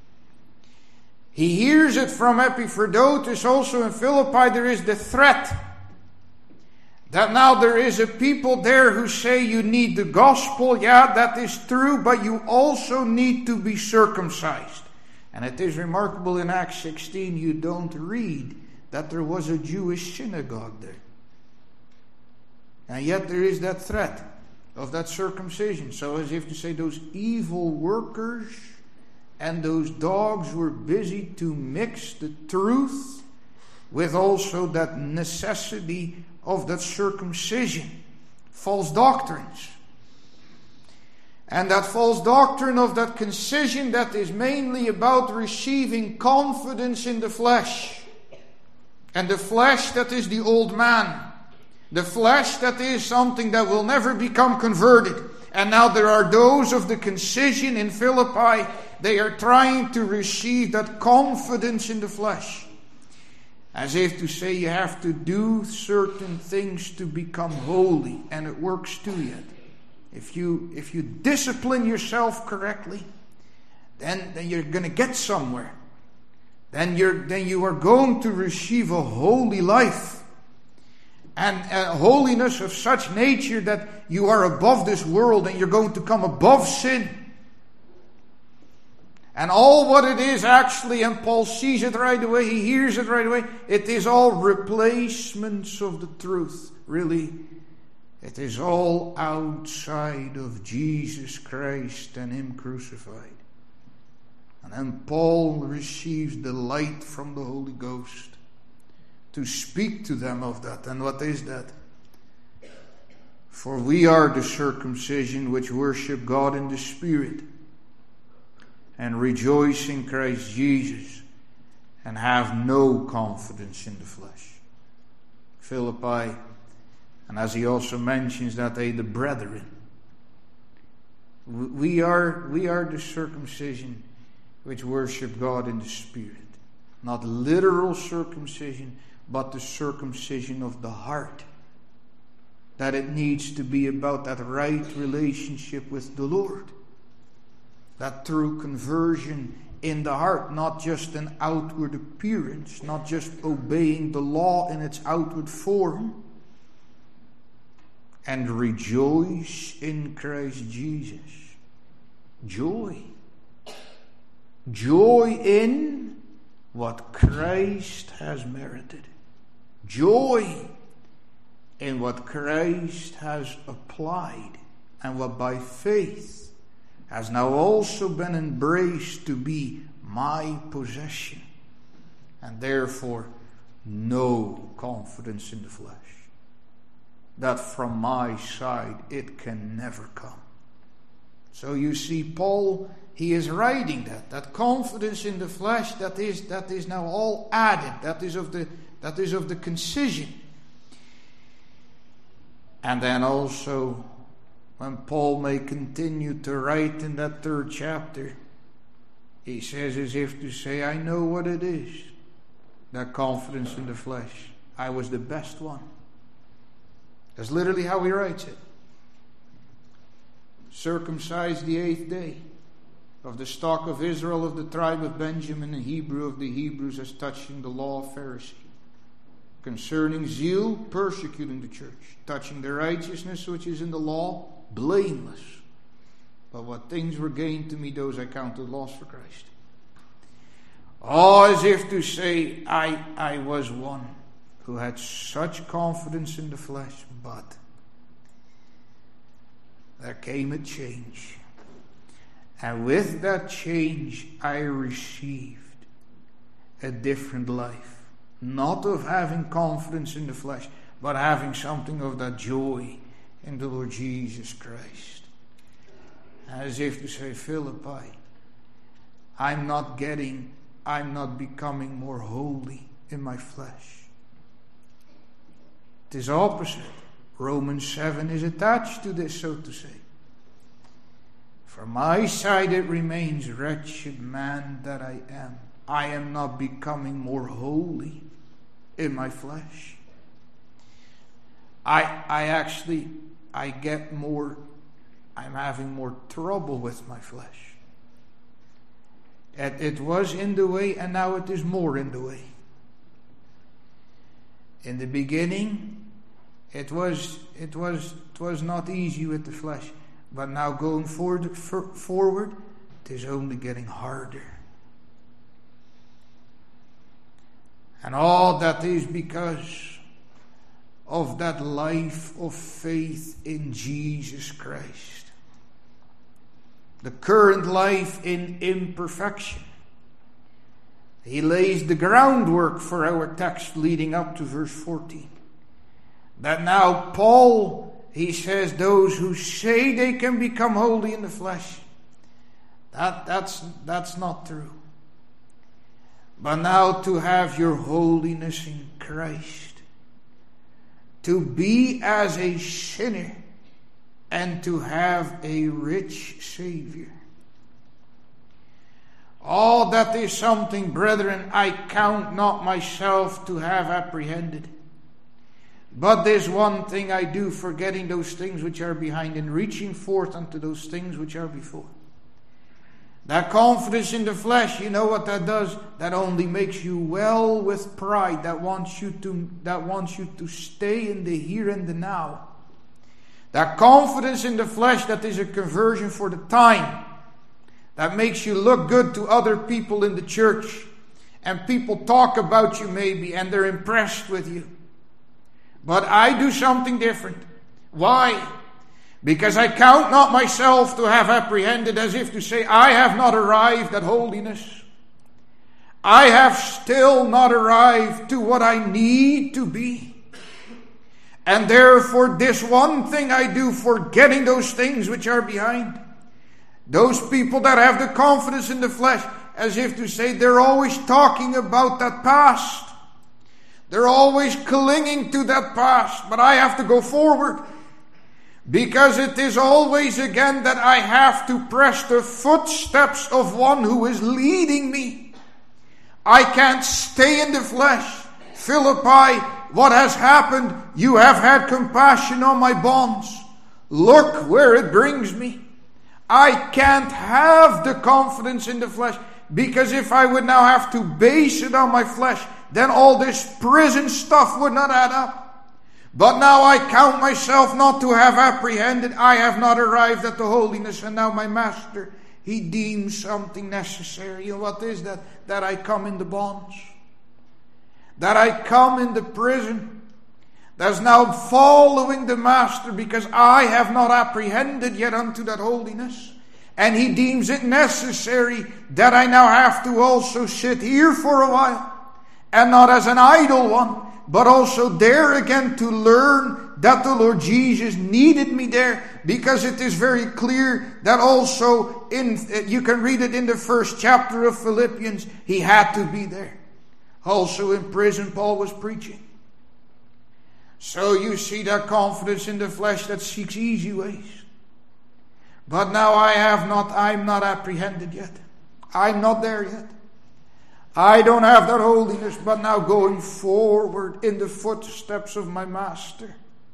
He hears it from Epaphroditus also in Philippi. There is the threat that now there is a people there who say you need the gospel. Yeah, that is true, but you also need to be circumcised. And it is remarkable in Acts sixteen, you don't read that there was a Jewish synagogue there. And yet there is that threat of that circumcision. So as if to say those evil workers and those dogs were busy to mix the truth with also that necessity of that circumcision. False doctrines. And that false doctrine of that concision that is mainly about receiving confidence in the flesh. And the flesh that is the old man. The flesh that is something that will never become converted. And now there are those of the concision in Philippi. They are trying to receive that confidence in the flesh. As if to say you have to do certain things to become holy. And it works too yet. If you if you discipline yourself correctly, then, then you're going to get somewhere. Then you're then you are going to receive a holy life. And a holiness of such nature that you are above this world and you're going to come above sin. And all what it is actually, and Paul sees it right away, he hears it right away, it is all replacements of the truth. Really, it is all outside of Jesus Christ and Him crucified. And then Paul receives the light from the Holy Ghost to speak to them of that. And what is that? For we are the circumcision which worship God in the Spirit and rejoice in Christ Jesus and have no confidence in the flesh. Philippi, and as he also mentions that they the brethren. We are, we are the circumcision which worship God in the Spirit. Not literal circumcision, but the circumcision of the heart. That it needs to be about that right relationship with the Lord. That through conversion in the heart, not just an outward appearance, not just obeying the law in its outward form. And rejoice in Christ Jesus. Joy. Joy in what Christ has merited. Joy in what Christ has applied and what by faith has now also been embraced to be my possession. And therefore no confidence in the flesh. That from my side it can never come. So you see, Paul, he is writing that. That confidence in the flesh, that is, that is now all added. That is of the That is of the concision. And then also, when Paul may continue to write in that third chapter, he says as if to say, I know what it is. That confidence in the flesh. I was the best one. That's literally how he writes it. Circumcised the eighth day, of the stock of Israel, of the tribe of Benjamin, and Hebrew of the Hebrews, as touching the law of Pharisee. Concerning zeal, persecuting the church. Touching the righteousness which is in the law, blameless. But what things were gained to me, those I counted loss for Christ. Oh, as if to say, I, I was one who had such confidence in the flesh, but there came a change. And with that change, I received a different life. not of having confidence in the flesh, but having something of that joy in the Lord Jesus Christ. As if to say, Philippi, I'm not getting, I'm not becoming more holy in my flesh. It is opposite. Romans seven is attached to this, so to say. From my side it remains, wretched man that I am. I am not becoming more holy in my flesh. I I actually, I get more, I'm having more trouble with my flesh. It, it was in the way, and now it is more in the way. In the beginning, it was it was it was not easy with the flesh, but now going forward, for, forward, it is only getting harder. And all that is because of that life of faith in Jesus Christ. The current life in imperfection. He lays the groundwork for our text leading up to verse fourteen. That now Paul, he says, those who say they can become holy in the flesh, that, that's, that's not true. But now to have your holiness in Christ, to be as a sinner, and to have a rich Savior. All that is something, brethren, I count not myself to have apprehended. But this one thing I do, forgetting those things which are behind, and reaching forth unto those things which are before. That confidence in the flesh, you know what that does? That only makes you well with pride. That wants you to, that wants you to stay in the here and the now. That confidence in the flesh, that is a conversion for the time. That makes you look good to other people in the church. And people talk about you maybe, and they're impressed with you. But I do something different. Why? Because I count not myself to have apprehended, as if to say, I have not arrived at holiness. I have still not arrived to what I need to be. And therefore this one thing I do, forgetting those things which are behind. Those people that have the confidence in the flesh, as if to say, they're always talking about that past. They're always clinging to that past. But I have to go forward. Because it is always again that I have to press the footsteps of one who is leading me. I can't stay in the flesh. Philippi, what has happened? You have had compassion on my bonds. Look where it brings me. I can't have the confidence in the flesh. Because if I would now have to base it on my flesh, then all this prison stuff would not add up. But now I count myself not to have apprehended. I have not arrived at the holiness. And now my master, he deems something necessary. And what is that? That I come in the bonds. That I come in the prison. That's now following the master, because I have not apprehended yet unto that holiness. And he deems it necessary that I now have to also sit here for a while. And not as an idle one, but also there again to learn that the Lord Jesus needed me there. Because it is very clear that also, in you can read it in the first chapter of Philippians, he had to be there. Also in prison, Paul was preaching. So you see that confidence in the flesh that seeks easy ways. But now I have not, I'm not apprehended yet. I'm not there yet. I don't have that holiness, but now going forward in the footsteps of my master.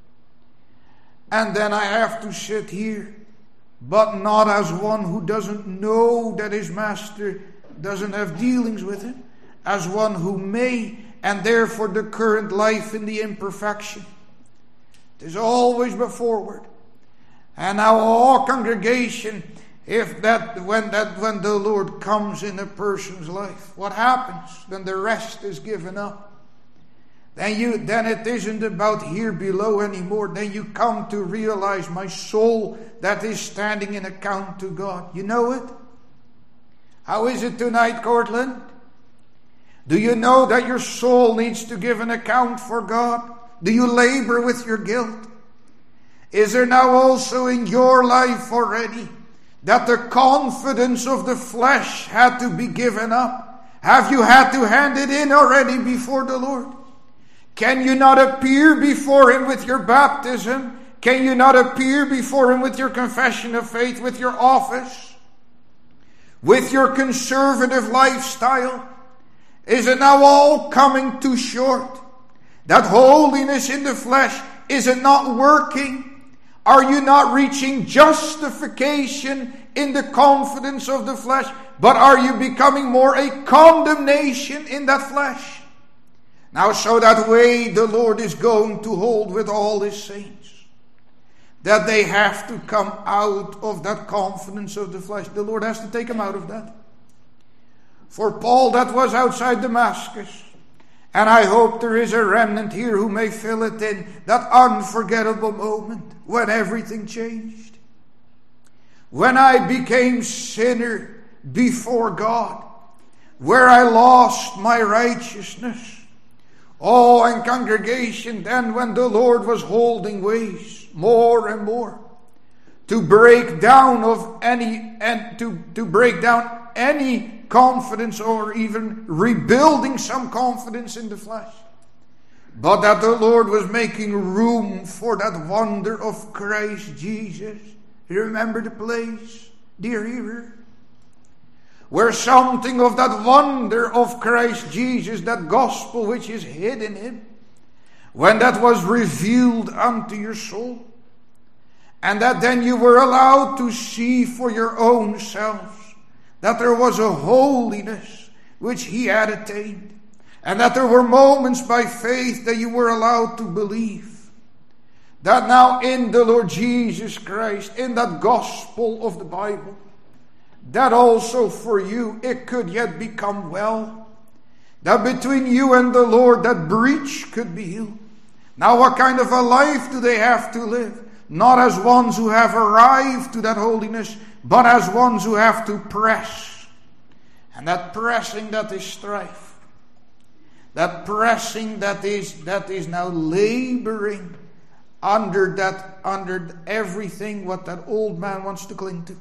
And then I have to sit here, but not as one who doesn't know that his master doesn't have dealings with him, as one who may, and therefore the current life in the imperfection. It is always before forward. And now all congregation, if that when that when the Lord comes in a person's life, what happens? Then the rest is given up. Then you then it isn't about here below anymore. Then you come to realize my soul that is standing in account to God. You know it? How is it tonight, Cortland? Do you know that your soul needs to give an account for God? Do you labor with your guilt? Is there now also in your life already that the confidence of the flesh had to be given up? Have you had to hand it in already before the Lord? Can you not appear before Him with your baptism? Can you not appear before Him with your confession of faith, with your office, with your conservative lifestyle? Is it now all coming too short? That holiness in the flesh, is it not working? Are you not reaching justification in the confidence of the flesh, but are you becoming more a condemnation in that flesh? Now, so that way the Lord is going to hold with all His saints, that they have to come out of that confidence of the flesh. The Lord has to take them out of that. For Paul, that was outside Damascus. And I hope there is a remnant here who may fill it in. That unforgettable moment when everything changed. When I became sinner before God. Where I lost my righteousness. Oh, and congregation, then when the Lord was holding ways more and more. To break down of any, and to, to break down any confidence or even rebuilding some confidence in the flesh. But that the Lord was making room for that wonder of Christ Jesus. You remember the place, dear hearer? Where something of that wonder of Christ Jesus, that gospel which is hid in Him, when that was revealed unto your soul, and that then you were allowed to see for your own selves that there was a holiness which He had attained, and that there were moments by faith that you were allowed to believe that now in the Lord Jesus Christ, in that gospel of the Bible, that also for you it could yet become well, that between you and the Lord that breach could be healed. Now, what kind of a life do they have to live? Not as ones who have arrived to that holiness, but as ones who have to press. And that pressing, that is strife. That pressing that is that is now laboring under that under everything what that old man wants to cling to.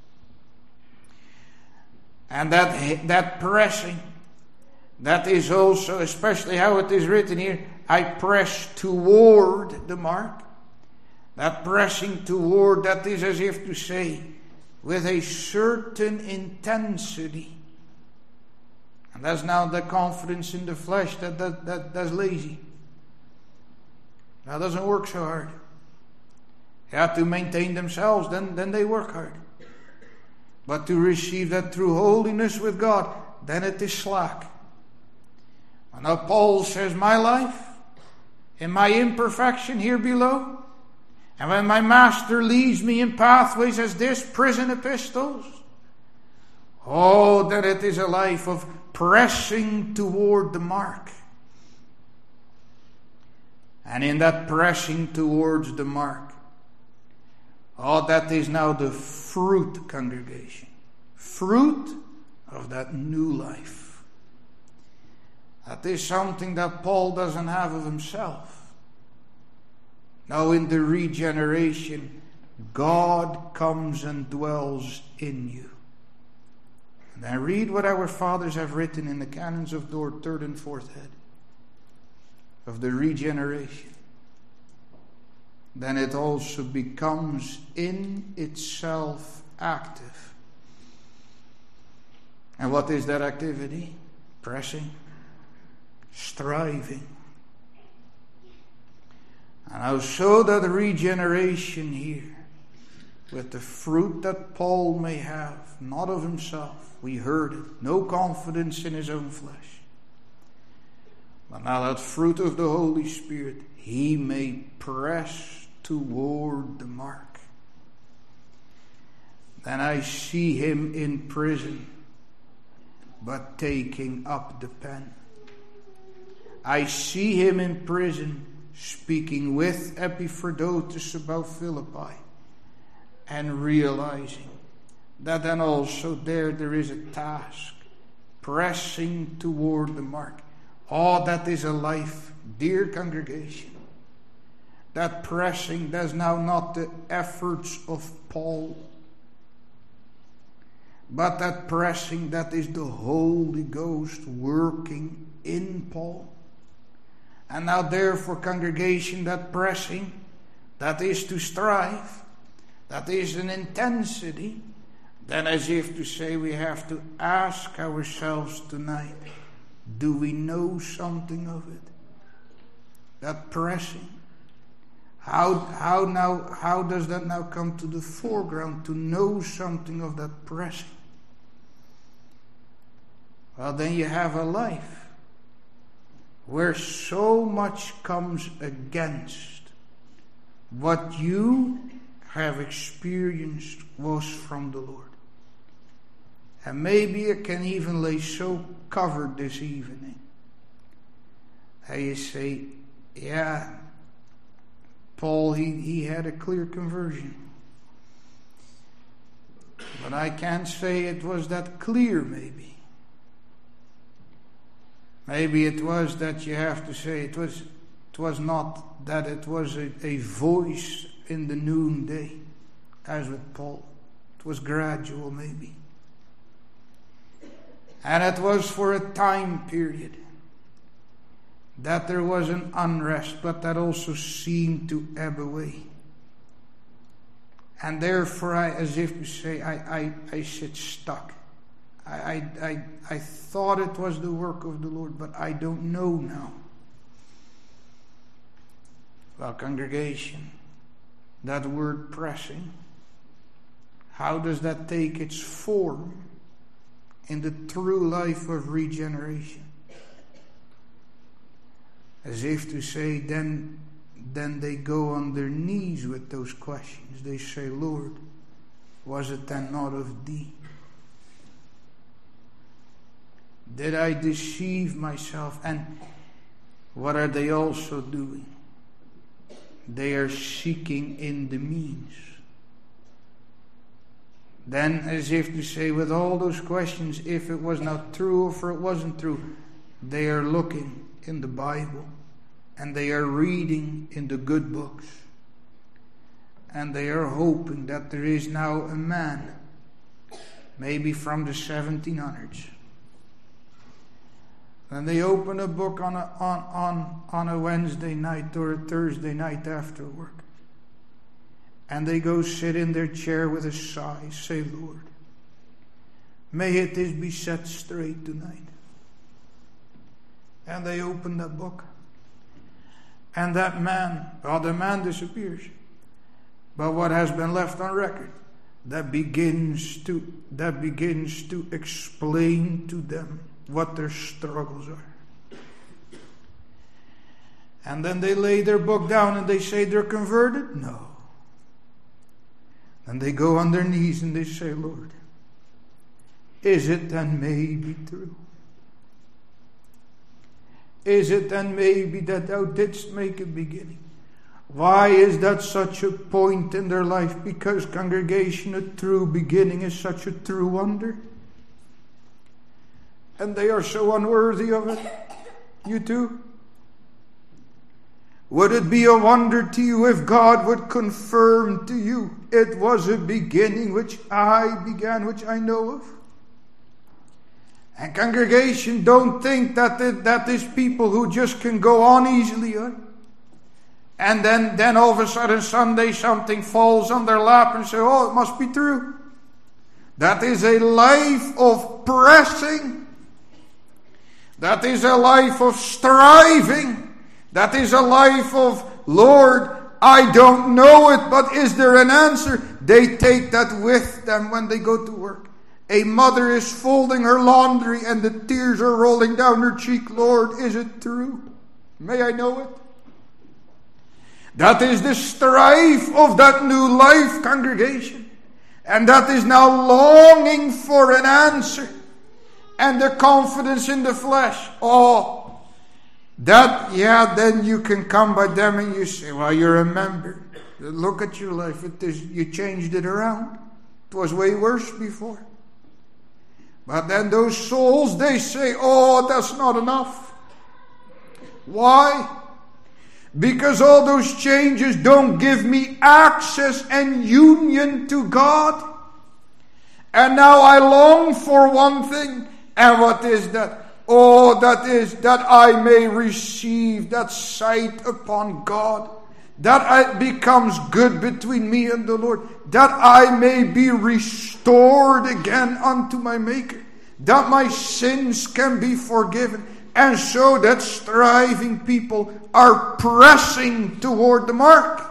And that that pressing, that is also, especially how it is written here, I press toward the mark. That pressing toward, that is as if to say, with a certain intensity. And that's now the confidence in the flesh that, that, that that's lazy. That doesn't work so hard. They have to maintain themselves, then, then they work hard. But to receive that through holiness with God, then it is slack. And now Paul says, my life, in my imperfection here below, and when my master leads me in pathways as this, prison epistles, oh, that it is a life of pressing toward the mark. And in that pressing towards the mark, oh, that is now the fruit, congregation. Fruit of that new life. That is something that Paul doesn't have of himself. Now in the regeneration, God comes and dwells in you. And I read what our fathers have written in the canons of the third and fourth head of the regeneration. Then it also becomes in itself active. And what is that activity? Pressing, striving. And now so that regeneration here, with the fruit that Paul may have, not of himself, we heard it, no confidence in his own flesh. But now that fruit of the Holy Spirit, he may press toward the mark. Then I see him in prison, but taking up the pen. I see him in prison, speaking with Epaphroditus about Philippi, and realizing that then also there there is a task, pressing toward the mark. Oh, that is a life, dear congregation. That pressing, that's now not the efforts of Paul, but that pressing, that is the Holy Ghost working in Paul. And now therefore, congregation, that pressing, that is to strive, that is an intensity. Then as if to say, we have to ask ourselves tonight, do we know something of it? That pressing. How, how, now, how does that now come to the foreground, to know something of that pressing? Well, then you have a life where so much comes against what you have experienced was from the Lord. And maybe it can even lay so covered this evening. How you say, yeah, Paul, he, he had a clear conversion. But I can't say it was that clear, maybe. Maybe it was that you have to say it was it was not that it was a, a voice in the noonday, as with Paul. It was gradual, maybe. And it was for a time period that there was an unrest, but that also seemed to ebb away. And therefore, I, as if to say, I, I, I sit stuck. I, I, I, I thought it was the work of the Lord, but I don't know now. Well, congregation, that word pressing, how does that take its form in the true life of regeneration? As if to say, then, then they go on their knees with those questions. They say, Lord, was it then not of thee? Did I deceive myself? And what are they also doing? They are seeking in the means. Then, as if to say, with all those questions, if it was not true or if it wasn't true, they are looking in the Bible, and they are reading in the good books, and they are hoping that there is now a man, maybe from the seventeen hundreds. And they open a book on a, on, on, on a Wednesday night or a Thursday night after work. And they go sit in their chair with a sigh, say, Lord, may it this be set straight tonight. And they open that book. And that man, well, the man disappears. But what has been left on record, that begins to, that begins to explain to them what their struggles are. And then they lay their book down and they say they're converted? No. And they go on their knees and they say, Lord, is it then maybe true? Is it then maybe that thou didst make a beginning? Why is that such a point in their life? Because, congregation, a true beginning is such a true wonder. And they are so unworthy of it. You too? Would it be a wonder to you if God would confirm to you it was a beginning which I began, which I know of? And congregation, don't think that it, that is people who just can go on easily. Huh? And then, then all of a sudden Sunday something falls on their lap and say, oh, it must be true. That is a life of pressing. That is a life of striving. That is a life of, Lord, I don't know it, but is there an answer? They take that with them when they go to work. A mother is folding her laundry and the tears are rolling down her cheek. Lord, is it true? May I know it? That is the strife of that new life, congregation. And that is now longing for an answer. And the confidence in the flesh. Oh, that, yeah, then you can come by them and you say, well, you remember. Look at your life. It is, you changed it around. It was way worse before. But then those souls, they say, oh, that's not enough. Why? Because all those changes don't give me access and union to God. And now I long for one thing. And what is that? Oh, that is that I may receive that sight upon God. That it becomes good between me and the Lord. That I may be restored again unto my Maker. That my sins can be forgiven. And so that striving people are pressing toward the mark.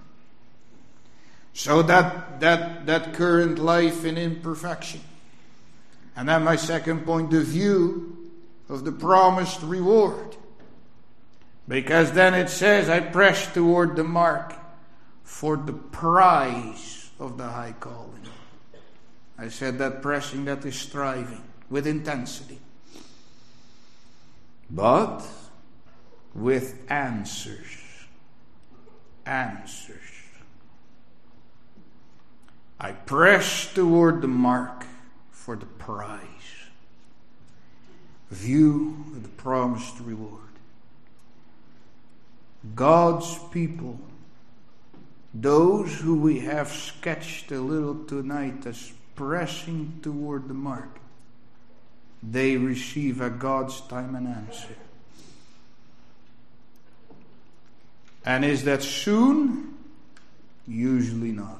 So that, that, that current life in imperfection. And then my second point of view of the promised reward. Because then it says, I press toward the mark for the prize of the high calling. I said that pressing, that is striving with intensity. But with answers. Answers. I press toward the mark for the prize. View of the promised reward. God's people, those who we have sketched a little tonight as pressing toward the mark, they receive at God's time an answer. And is that soon? Usually not.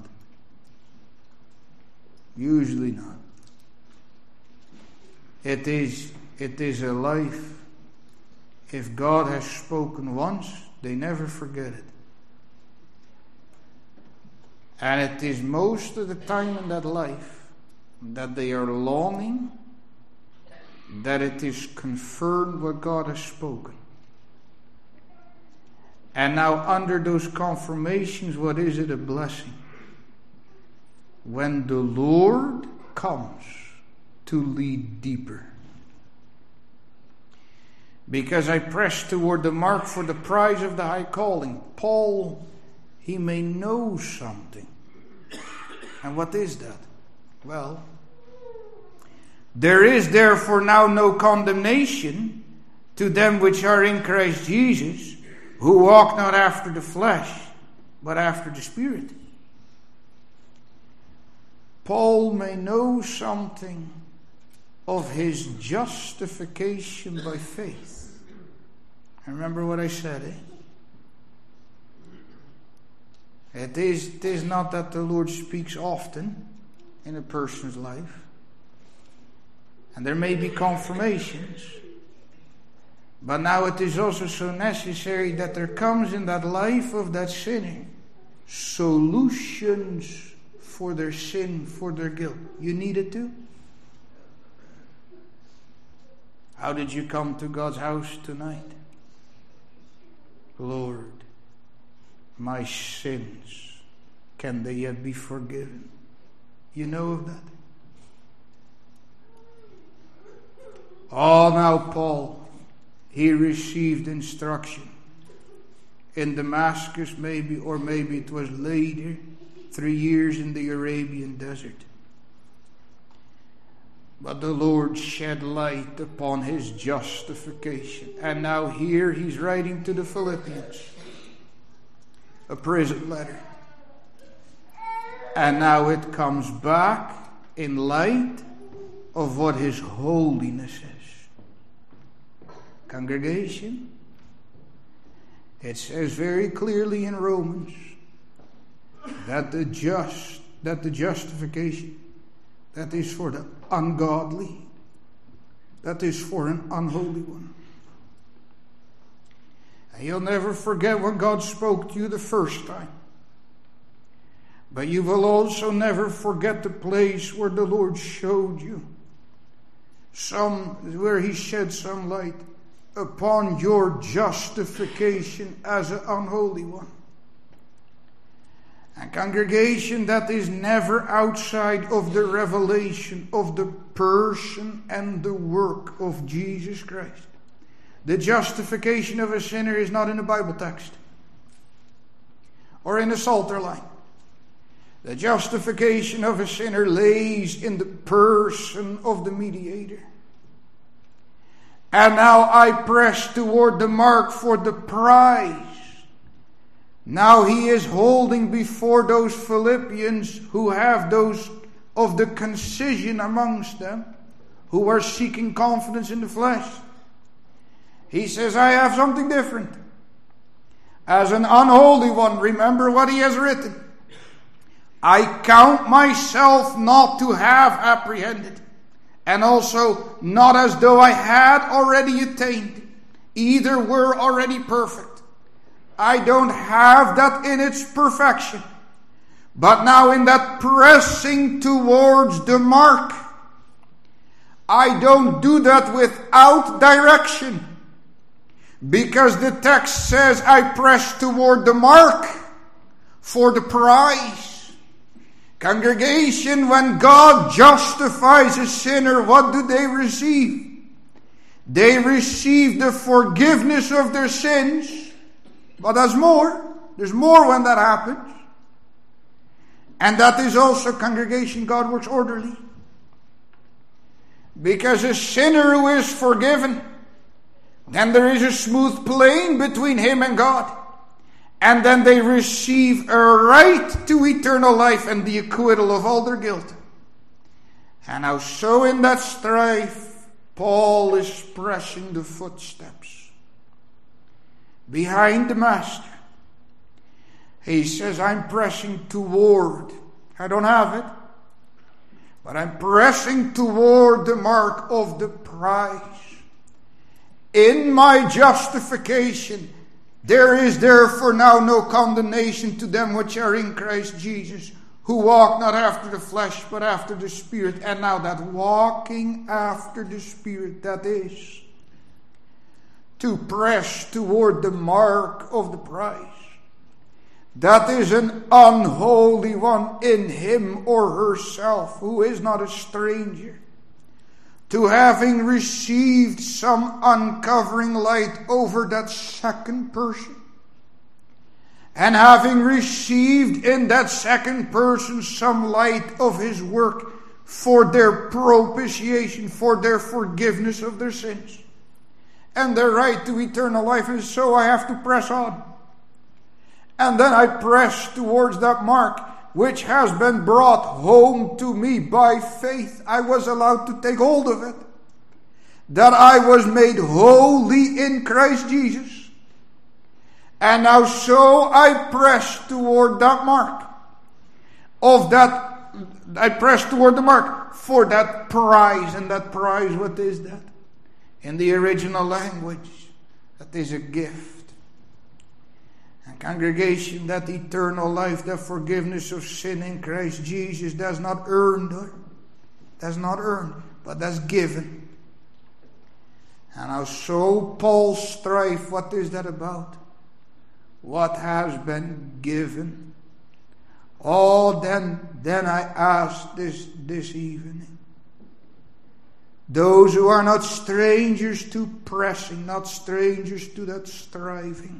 Usually not. It is, it is a life, if God has spoken once, they never forget it. And it is most of the time in that life that they are longing that it is confirmed what God has spoken. And now under those confirmations, what is it? A blessing. When the Lord comes to lead deeper. Because I press toward the mark for the prize of the high calling. Paul, he may know something. And what is that? Well, there is therefore now no condemnation to them which are in Christ Jesus, who walk not after the flesh, but after the Spirit. Paul may know something of his justification by faith. And remember what I said, eh? It is, it is not that the Lord speaks often in a person's life. And there may be confirmations. But now it is also so necessary that there comes in that life of that sinner solutions for their sin, for their guilt. You need it too? How did you come to God's house tonight? Lord, my sins, can they yet be forgiven? You know of that? Oh, now Paul, he received instruction in Damascus, maybe, or maybe it was later, three years in the Arabian desert. But the Lord shed light upon his justification. And now here he's writing to the Philippians a prison letter. And now it comes back in light of what his holiness is. Congregation, it says very clearly in Romans that the just, that the justification, that is for the ungodly, that is for an unholy one. And you'll never forget when God spoke to you the first time. But you will also never forget the place where the Lord showed you some, where he shed some light upon your justification as an unholy one. And congregation, that is never outside of the revelation of the person and the work of Jesus Christ. The justification of a sinner is not in a Bible text or in a Psalter line. The justification of a sinner lays in the person of the mediator. And now I press toward the mark for the prize. Now he is holding before those Philippians who have those of the concision amongst them, who are seeking confidence in the flesh. He says, I have something different. As an unholy one, remember what he has written. I count myself not to have apprehended, and also not as though I had already attained. Either were already perfect. I don't have that in its perfection. But now in that pressing towards the mark, I don't do that without direction. Because the text says I press toward the mark for the prize. Congregation, when God justifies a sinner, what do they receive? They receive the forgiveness of their sins. But there's more. There's more when that happens. And that is also, congregation, God works orderly. Because a sinner who is forgiven, then there is a smooth plane between him and God. And then they receive a right to eternal life and the acquittal of all their guilt. And now so in that strife, Paul is pressing the footsteps behind the Master. He says, I'm pressing toward. I don't have it. But I'm pressing toward the mark of the prize. In my justification, there is therefore now no condemnation to them which are in Christ Jesus, who walk not after the flesh, but after the Spirit. And now that walking after the Spirit, that is to press toward the mark of the prize. That is an unholy one in him or herself, who is not a stranger to having received some uncovering light over that second person. And having received in that second person some light of his work for their propitiation, for their forgiveness of their sins, and their right to eternal life. And so I have to press on. And then I press towards that mark which has been brought home to me by faith. I was allowed to take hold of it. That I was made holy in Christ Jesus. And now so I press toward that mark. Of that, I press toward the mark for that prize. And that prize, what is that? In the original language, that is a gift. And congregation, that eternal life, that forgiveness of sin in Christ Jesus, that's not earned. That's not earned, but that's given. And now so Paul's strife, what is that about? What has been given. Oh, then, then I ask this, this evening. Those who are not strangers to pressing, not strangers to that striving.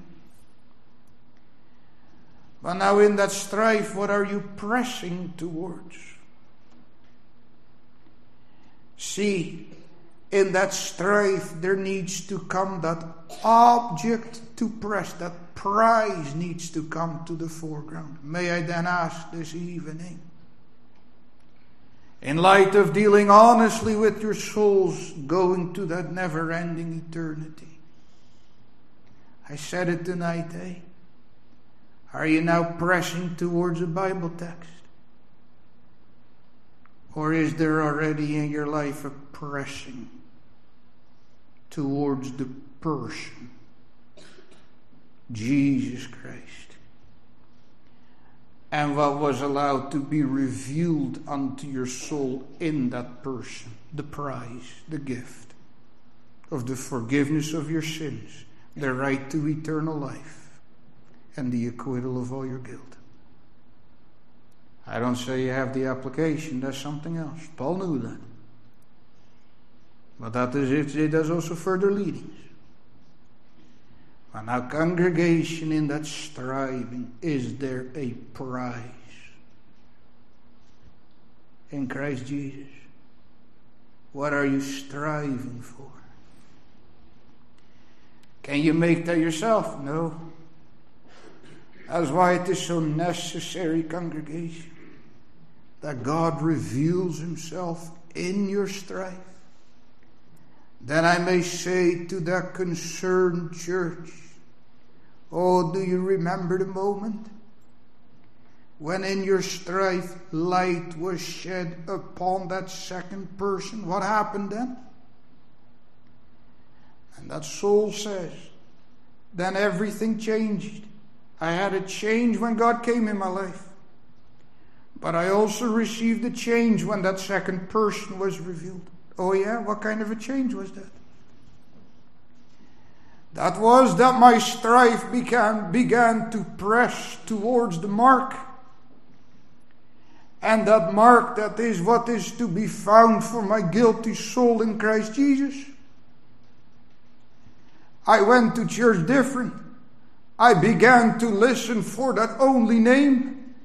But now in that strife, what are you pressing towards? See, in that strife, there needs to come that object to press, that prize needs to come to the foreground. May I then ask this evening, in light of dealing honestly with your souls, going to that never-ending eternity. I said it tonight, eh? Are you now pressing towards a Bible text? Or is there already in your life a pressing towards the person, Jesus Christ? And what was allowed to be revealed unto your soul in that person, the prize, the gift of the forgiveness of your sins, the right to eternal life, and the acquittal of all your guilt. I don't say you have the application, that's something else. Paul knew that. But that is it, it does also further leadings. But now, congregation, in that striving, is there a prize? in Christ Jesus? What are you striving for? Can you make that yourself? No. That's why it is so necessary, congregation, that God reveals himself in your strife. Then I may say to that concerned church, oh, do you remember the moment when in your strife light was shed upon that second person? What happened then? And that soul says, then everything changed. I had a change when God came in my life. But I also received a change when that second person was revealed. Oh yeah? What kind of a change was that? That was that my strife began, began to press towards the mark. And that mark, that is what is to be found for my guilty soul in Christ Jesus. I went to church different. I began to listen for that only name.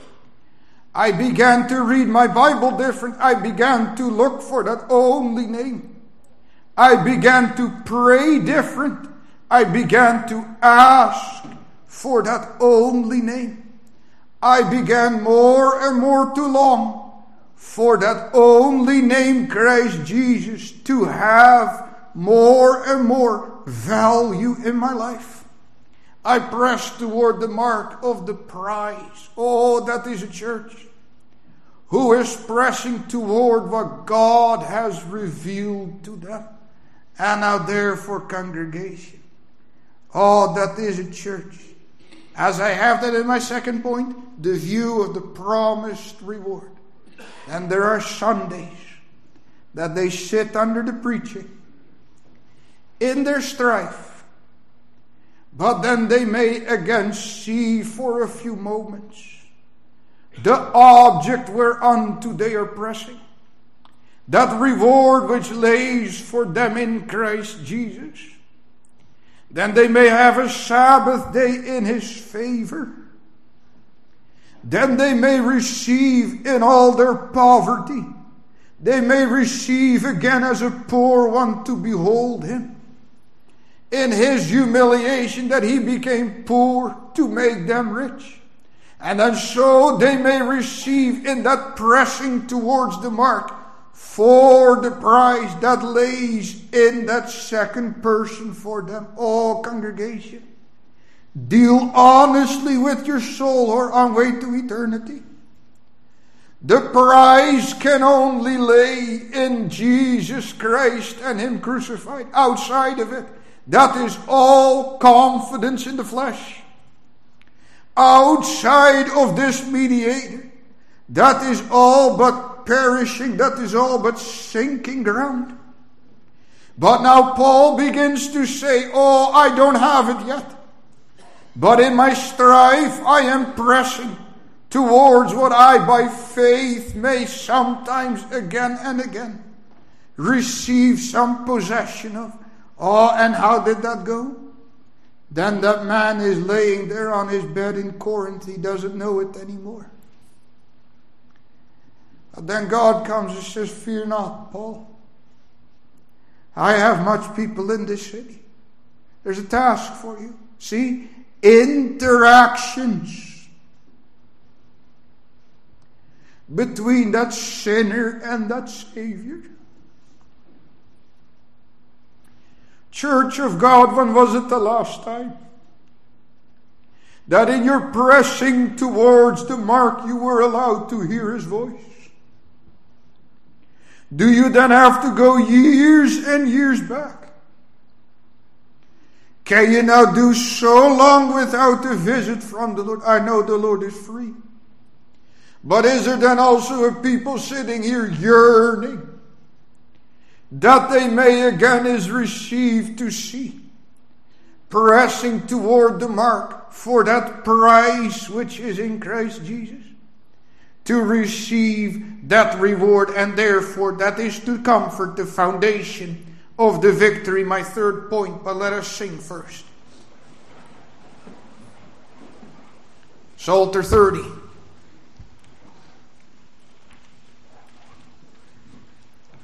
I began to read my Bible different. I began to look for that only name. I began to pray different. I began to ask for that only name. I began more and more to long for that only name, Christ Jesus, to have more and more value in my life. I press toward the mark of the prize. Oh, that is a church who is pressing toward what God has revealed to them. And now therefore, congregation, oh, that is a church. As I have that in my second point, the view of the promised reward. And there are Sundays that they sit under the preaching in their strife, but then they may again see for a few moments the object whereunto they are pressing, that reward which lays for them in Christ Jesus. Then they may have a Sabbath day in his favor. Then they may receive in all their poverty. They may receive again as a poor one to behold him. In his humiliation that he became poor to make them rich. And then so they may receive in that pressing towards the mark for the prize that lays in that second person for them. Oh, congregation, deal honestly with your soul or on way to eternity. The prize can only lay in Jesus Christ and him crucified. Outside of it, that is all confidence in the flesh. Outside of this mediator, that is all but perishing, that is all but sinking ground. But now Paul begins to say, oh, I don't have it yet. But in my strife I am pressing towards what I by faith may sometimes again and again receive some possession of. Oh, and how did that go? Then that man is laying there on his bed in Corinth. He doesn't know it anymore. But then God comes and says, fear not, Paul. I have much people in this city. There's a task for you. See? Interactions between that sinner and that Savior. Church of God, when was it the last time that in your pressing towards the mark you were allowed to hear his voice? Do you then have to go years and years back? Can you now do so long without a visit from the Lord? I know the Lord is free. But is there then also a people sitting here yearning that they may again is received to see, pressing toward the mark for that prize which is in Christ Jesus, to receive that reward, and therefore that is to comfort the foundation of the victory, my third point. But let us sing first. Psalter thirty.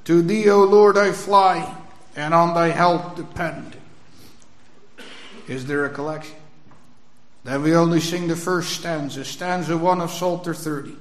To thee, O Lord, I fly, and on thy help depend. Is there a collection? Then we only sing the first stanza, stanza one of Psalter thirty.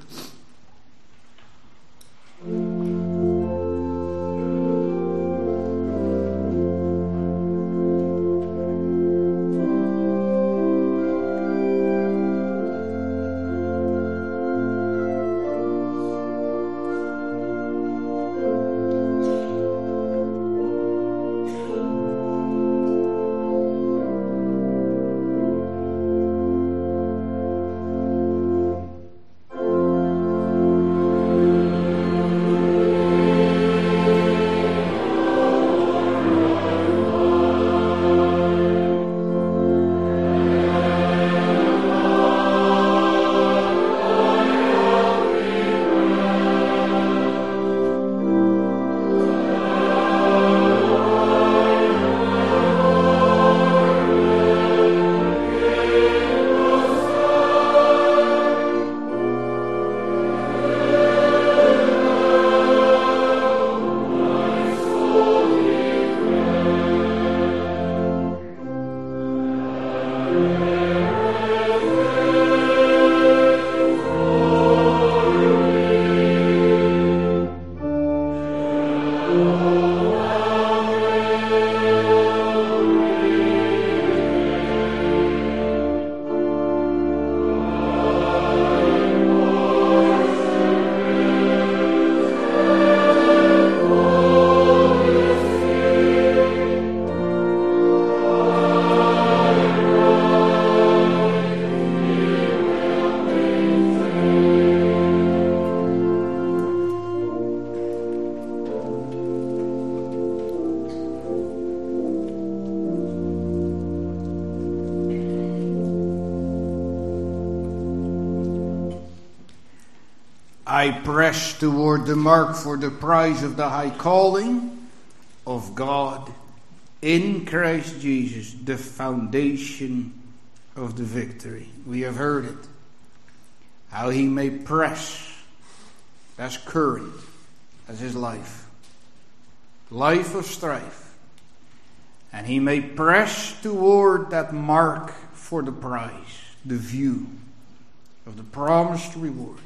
I press toward the mark for the prize of the high calling of God in Christ Jesus, the foundation of the victory. We have heard it. How he may press. That's current. That's his life. Life of strife. And he may press toward that mark for the prize, the view of the promised reward.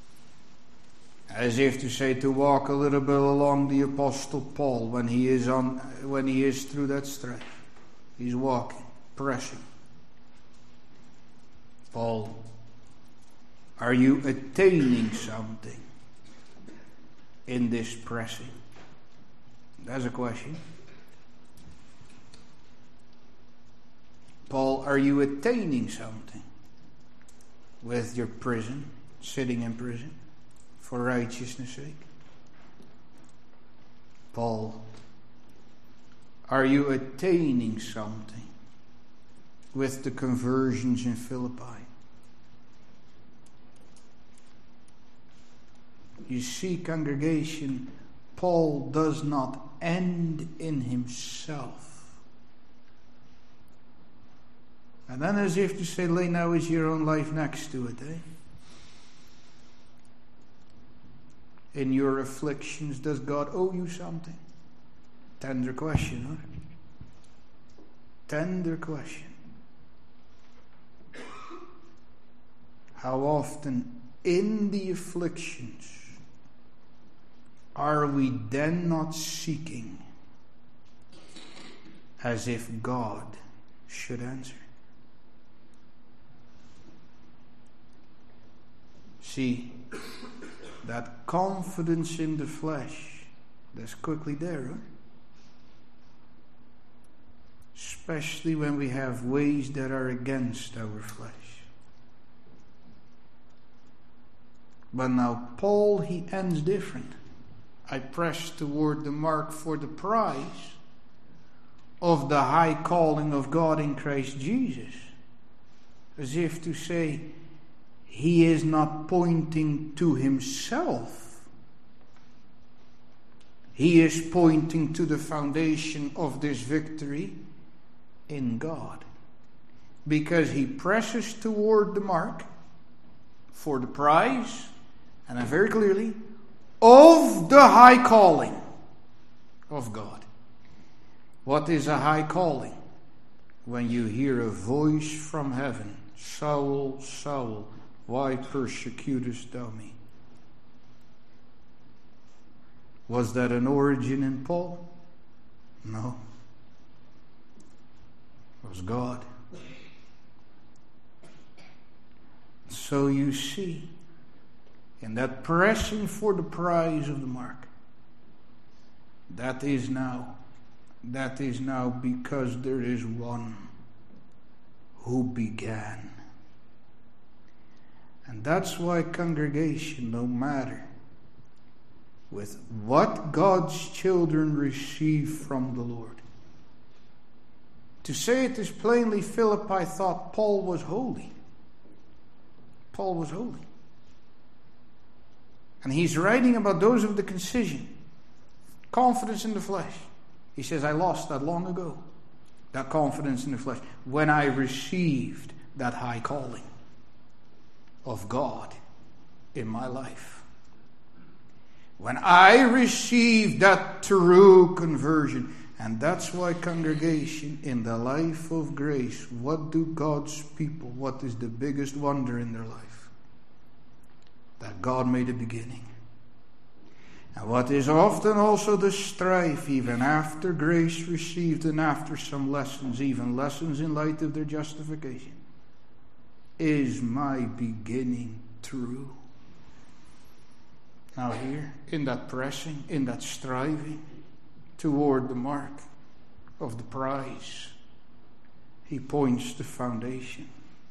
As if to say, to walk a little bit along the Apostle Paul when he is on, when he is through that strife. He's walking, pressing. Paul, are you attaining something in this pressing? That's a question. Paul, are you attaining something with your prison, sitting in prison? For righteousness' sake. Paul, are you attaining something with the conversions in Philippi? You see, congregation, Paul does not end in himself. And then as if to say, lay now is your own life next to it, eh? In your afflictions, does God owe you something? Tender question, huh? Tender question. How often in the afflictions are we then not seeking as if God should answer? See, that confidence in the flesh, that's quickly there, huh? Especially when we have ways that are against our flesh. But now Paul, he ends different. I press toward the mark for the prize of the high calling of God in Christ Jesus. As if to say, he is not pointing to himself. He is pointing to the foundation of this victory in God. Because he presses toward the mark for the prize, and then very clearly, of the high calling. of God. What is a high calling? When you hear a voice from heaven, Saul, Saul, why persecutest thou me? Was that an origin in Paul? No. It was God. So you see, in that pressing for the prize of the mark, that is now, that is now because there is one who began. And that's why, congregation, no matter with what God's children receive from the Lord. To say it as plainly, Philippi thought Paul was holy. Paul was holy. And he's writing about those of the concision. Confidence in the flesh. He says, I lost that long ago. That confidence in the flesh. When I received that high calling of God in my life. When I received that true conversion. And that's why, congregation, in the life of grace, what do God's people, what is the biggest wonder in their life? That God made a beginning. And what is often also the strife, even after grace received and after some lessons, even lessons in light of their justification. Is my beginning true? Now here, in that pressing, in that striving toward the mark of the prize, he points to foundation.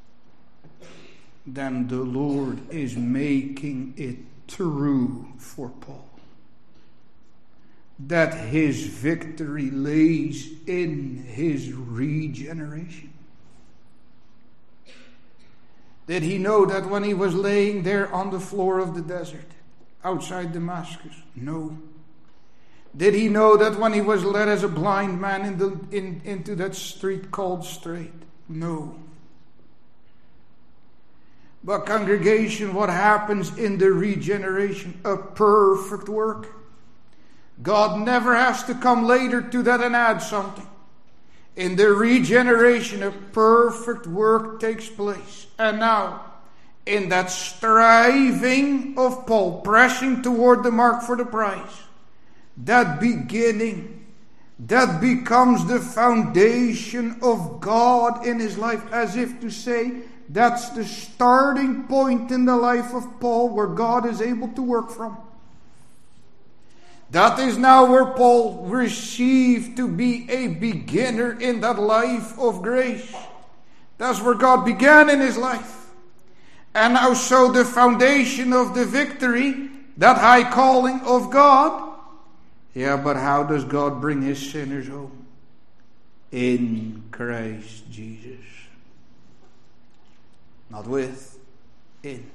Then the Lord is making it true for Paul. That his victory lays in his regeneration. Did he know that when he was laying there on the floor of the desert, outside Damascus? No. Did he know that when he was led as a blind man in the, in, into that street called Straight? No. But congregation, what happens in the regeneration? A perfect work. God never has to come later to that and add something. In the regeneration, a perfect work takes place. And now, in that striving of Paul, pressing toward the mark for the prize, that beginning, that becomes the foundation of God in his life, as if to say, that's the starting point in the life of Paul where God is able to work from. That is now where Paul received to be a beginner in that life of grace. That's where God began in his life. And now so the foundation of the victory, that high calling of God. Yeah, but how does God bring his sinners home? In Christ Jesus. Not with, in.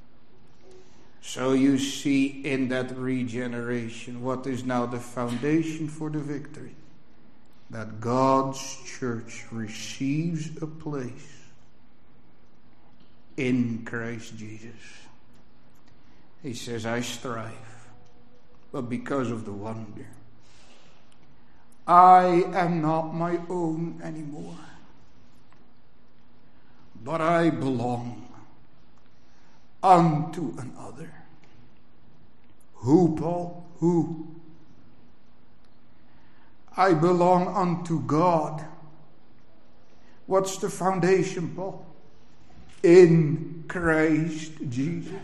So you see in that regeneration what is now the foundation for the victory. That God's church receives a place in Christ Jesus. He says, I strive, but because of the wonder. I am not my own anymore, but I belong unto another. Who, Paul? Who? I belong unto God. What's the foundation, Paul? In Christ Jesus.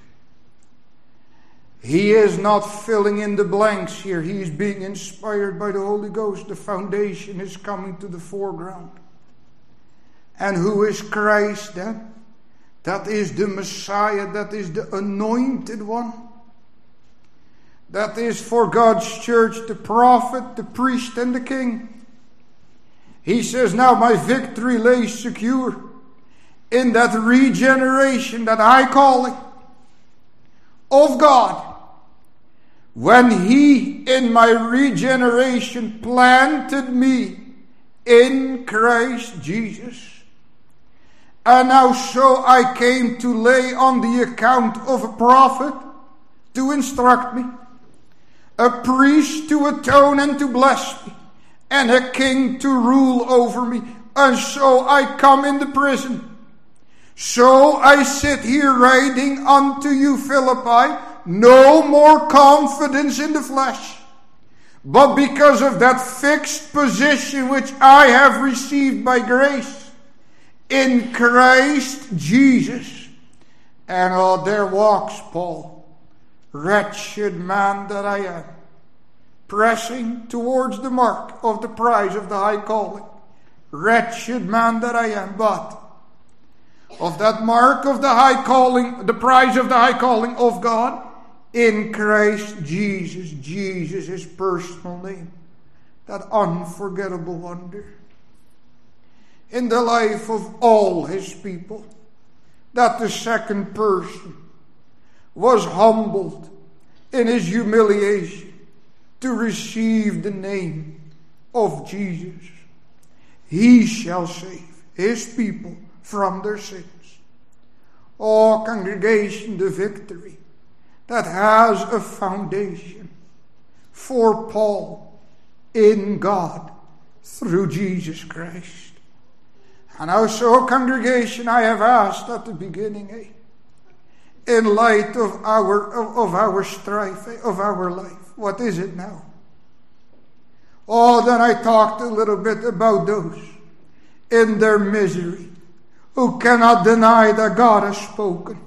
He is not filling in the blanks here. He is being inspired by the Holy Ghost. The foundation is coming to the foreground. And who is Christ then? That is the Messiah. That is the anointed one. That is for God's church, the prophet, the priest, and the king. He says, now my victory lays secure in that regeneration, that high calling of God. When he, in my regeneration, planted me in Christ Jesus. And now so I came to lay on the account of a prophet to instruct me. a priest to atone and to bless me, and a king to rule over me. And so I come into prison. So I sit here writing unto you, Philippi, no more confidence in the flesh, but because of that fixed position which I have received by grace in Christ Jesus. And oh, there walks Paul, wretched man that I am, pressing towards the mark of the prize of the high calling. Wretched man that I am, but of that mark of the high calling, the prize of the high calling of God in Christ Jesus. Jesus, his personal name. That unforgettable wonder in the life of all his people, that the second person was humbled in his humiliation to receive the name of Jesus. He shall save his people from their sins. Oh, congregation, the victory that has a foundation for Paul in God through Jesus Christ. And also, congregation, I have asked at the beginning, eh, in light of our of, of our strife, eh, of our life, what is it now? Oh, then I talked a little bit about those in their misery who cannot deny that God has spoken,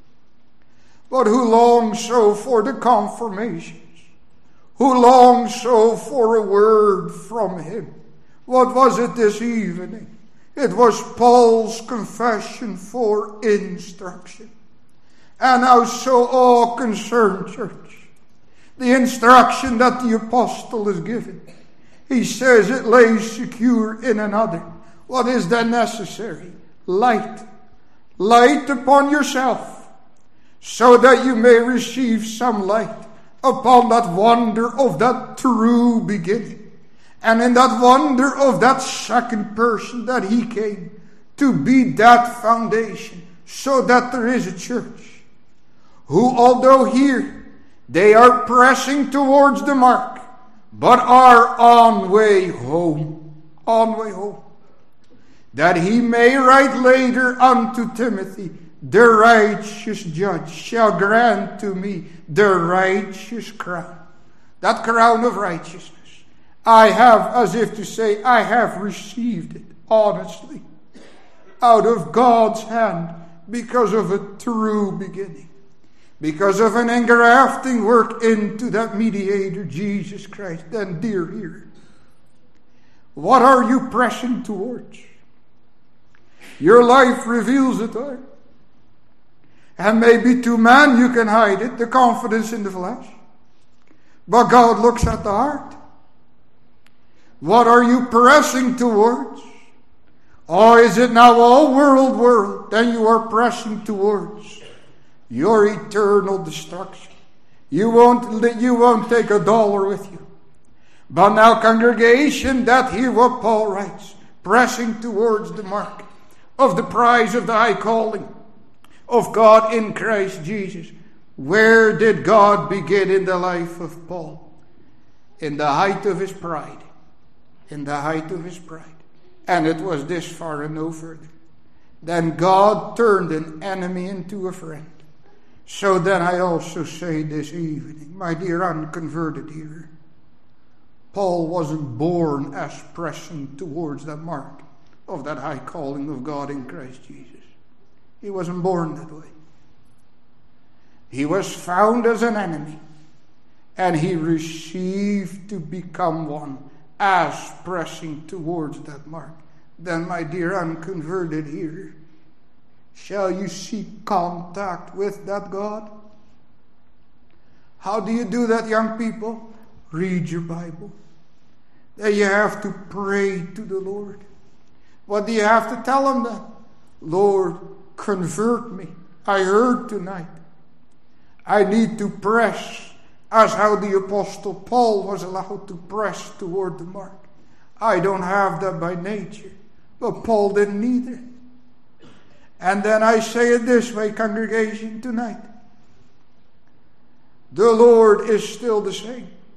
but who long so for the confirmations, who long so for a word from him. What was it this evening? It was Paul's confession for instruction. And now so all concerned, church, the instruction that the apostle is given, he says it lays secure in another. What is then necessary? Light. Light upon yourself, so that you may receive some light upon that wonder of that true beginning. And in that wonder of that second person that he came to be that foundation, so that there is a church who, although here they are pressing towards the mark, but are on way home, on way home, that he may write later unto Timothy, the righteous judge shall grant to me the righteous crown. That crown of righteousness. I have, as if to say, I have received it honestly out of God's hand because of a true beginning. Because of an engrafting work into that mediator, Jesus Christ. Then, dear hearer, what are you pressing towards? Your life reveals it, right? And maybe to man you can hide it, the confidence in the flesh. But God looks at the heart. What are you pressing towards? Or is it now all world, world? Then you are pressing towards your eternal destruction. You won't, you won't take a dollar with you. But now, congregation, that hear what Paul writes, pressing towards the mark of the prize of the high calling of God in Christ Jesus. Where did God begin in the life of Paul? In the height of his pride. In the height of his pride. And it was this far and no further. Then God turned an enemy into a friend. So then I also say this evening, my dear unconverted hearer, Paul wasn't born as pressing towards that mark of that high calling of God in Christ Jesus. He wasn't born that way. He was found as an enemy, and he received to become one as pressing towards that mark. Then, my dear unconverted hearer, shall you seek contact with that God? How do you do that, young people? Read your Bible. Then you have to pray to the Lord. What do you have to tell him then? Lord, convert me. I heard tonight. I need to press as how the Apostle Paul was allowed to press toward the mark. I don't have that by nature, but Paul didn't either. And then I say it this way, congregation, tonight. The Lord is still the same.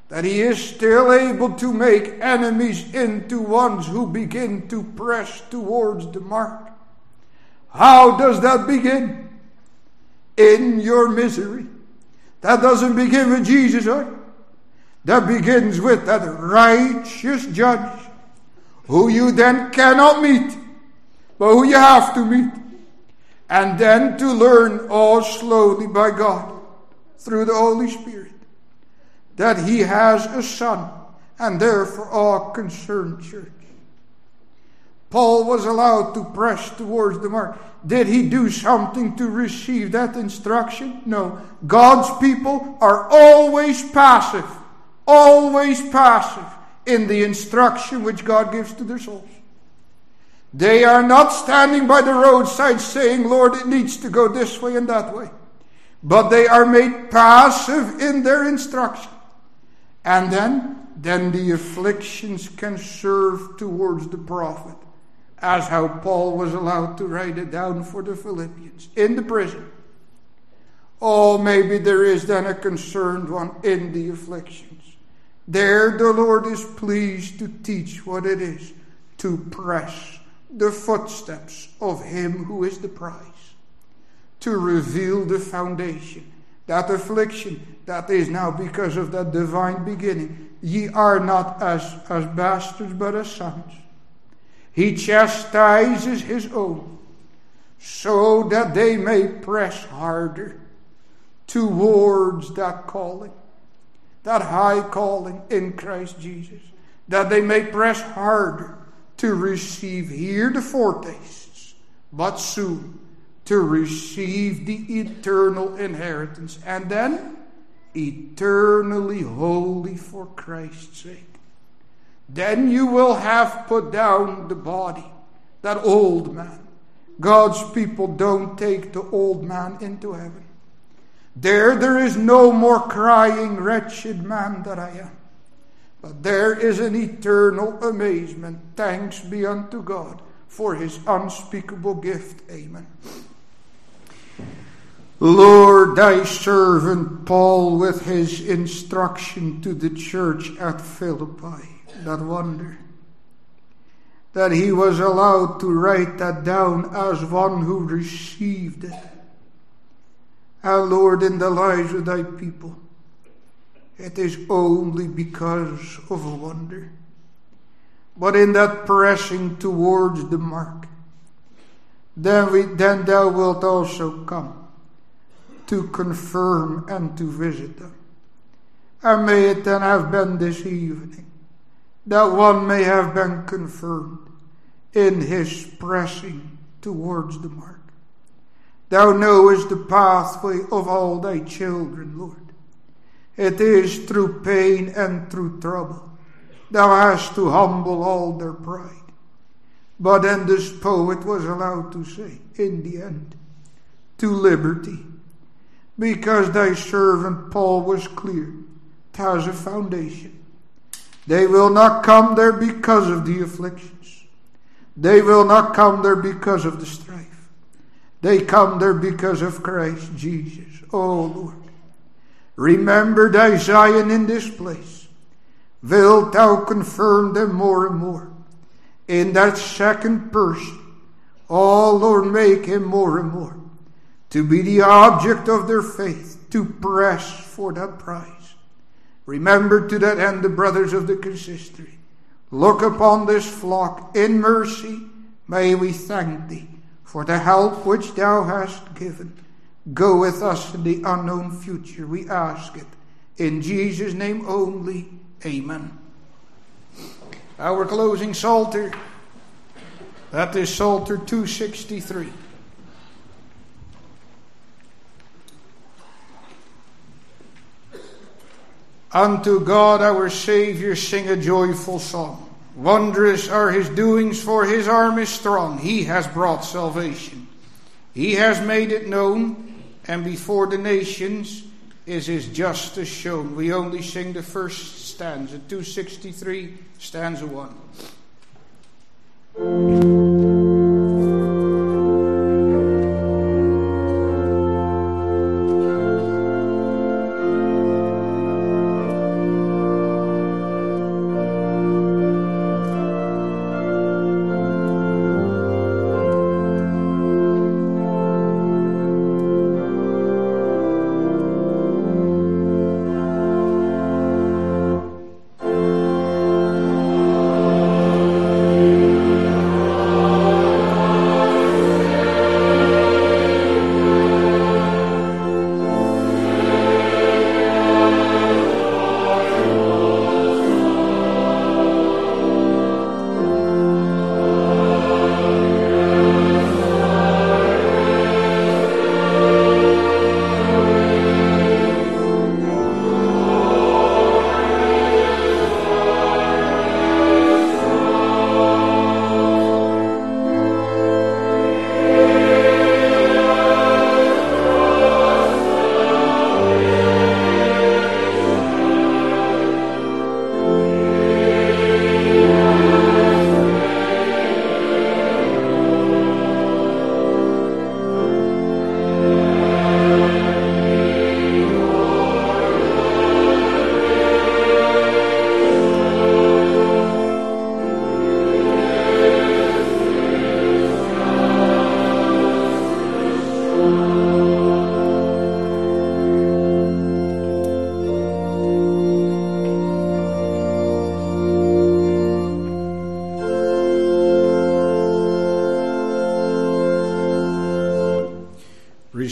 that he is still able to make enemies into ones who begin to press towards the mark. How does that begin? In your misery. That doesn't begin with Jesus, right? That begins with that righteous judge who you then cannot meet, but who you have to meet. And then to learn all slowly by God through the Holy Spirit that he has a son, and therefore all concerned church. Paul was allowed to press towards the mark. Did he do something to receive that instruction? No. God's people are always passive, always passive in the instruction which God gives to their souls. They are not standing by the roadside saying, Lord, it needs to go this way and that way. But they are made passive in their instruction. And then, then the afflictions can serve towards the prophet. As how Paul was allowed to write it down for the Philippians in the prison. Oh, maybe there is then a concerned one in the afflictions. There the Lord is pleased to teach what it is to press the footsteps of him who is the prize. To reveal the foundation. That affliction, that is now because of that divine beginning. Ye are not as, as bastards, but as sons. He chastises his own, so that they may press harder towards that calling, that high calling in Christ Jesus. That they may press harder to receive here the foretastes, but soon to receive the eternal inheritance, and then eternally holy for Christ's sake. Then you will have put down the body, that old man. God's people don't take the old man into heaven. There, there is no more crying, wretched man that I am. But there is an eternal amazement. Thanks be unto God for his unspeakable gift. Amen. Lord, thy servant Paul with his instruction to the church at Philippi, that wonder that he was allowed to write that down as one who received it. And Lord, in the lives of thy people, it is only because of a wonder. But in that pressing towards the mark, then, we, then thou wilt also come to confirm and to visit them. And may it then have been this evening that one may have been confirmed in his pressing towards the mark. Thou knowest the pathway of all thy children, Lord. It is through pain and through trouble. Thou hast to humble all their pride. But then this poet was allowed to say, in the end, to liberty. Because thy servant Paul was clear, it has a foundation. They will not come there because of the afflictions. They will not come there because of the strife. They come there because of Christ Jesus. Oh Lord, remember thy Zion in this place. Wilt thou confirm them more and more in that second person? Oh Lord, make him more and more to be the object of their faith, to press for that prize. Remember to that end the brothers of the consistory. Look upon this flock in mercy. May we thank thee for the help which thou hast given. Go with us in the unknown future, we ask it. In Jesus' name only, amen. Our closing Psalter, that is Psalter two sixty-three. Unto God our Savior sing a joyful song. Wondrous are his doings, for his arm is strong. He has brought salvation. He has made it known, and before the nations is his justice shown. We only sing the first stanza, two sixty-three, stanza one.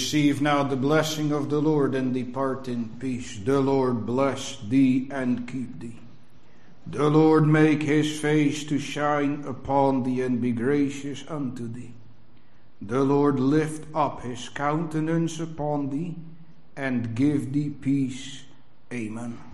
Receive now the blessing of the Lord and depart in peace. The Lord bless thee and keep thee. The Lord make his face to shine upon thee and be gracious unto thee. The Lord lift up his countenance upon thee and give thee peace. Amen.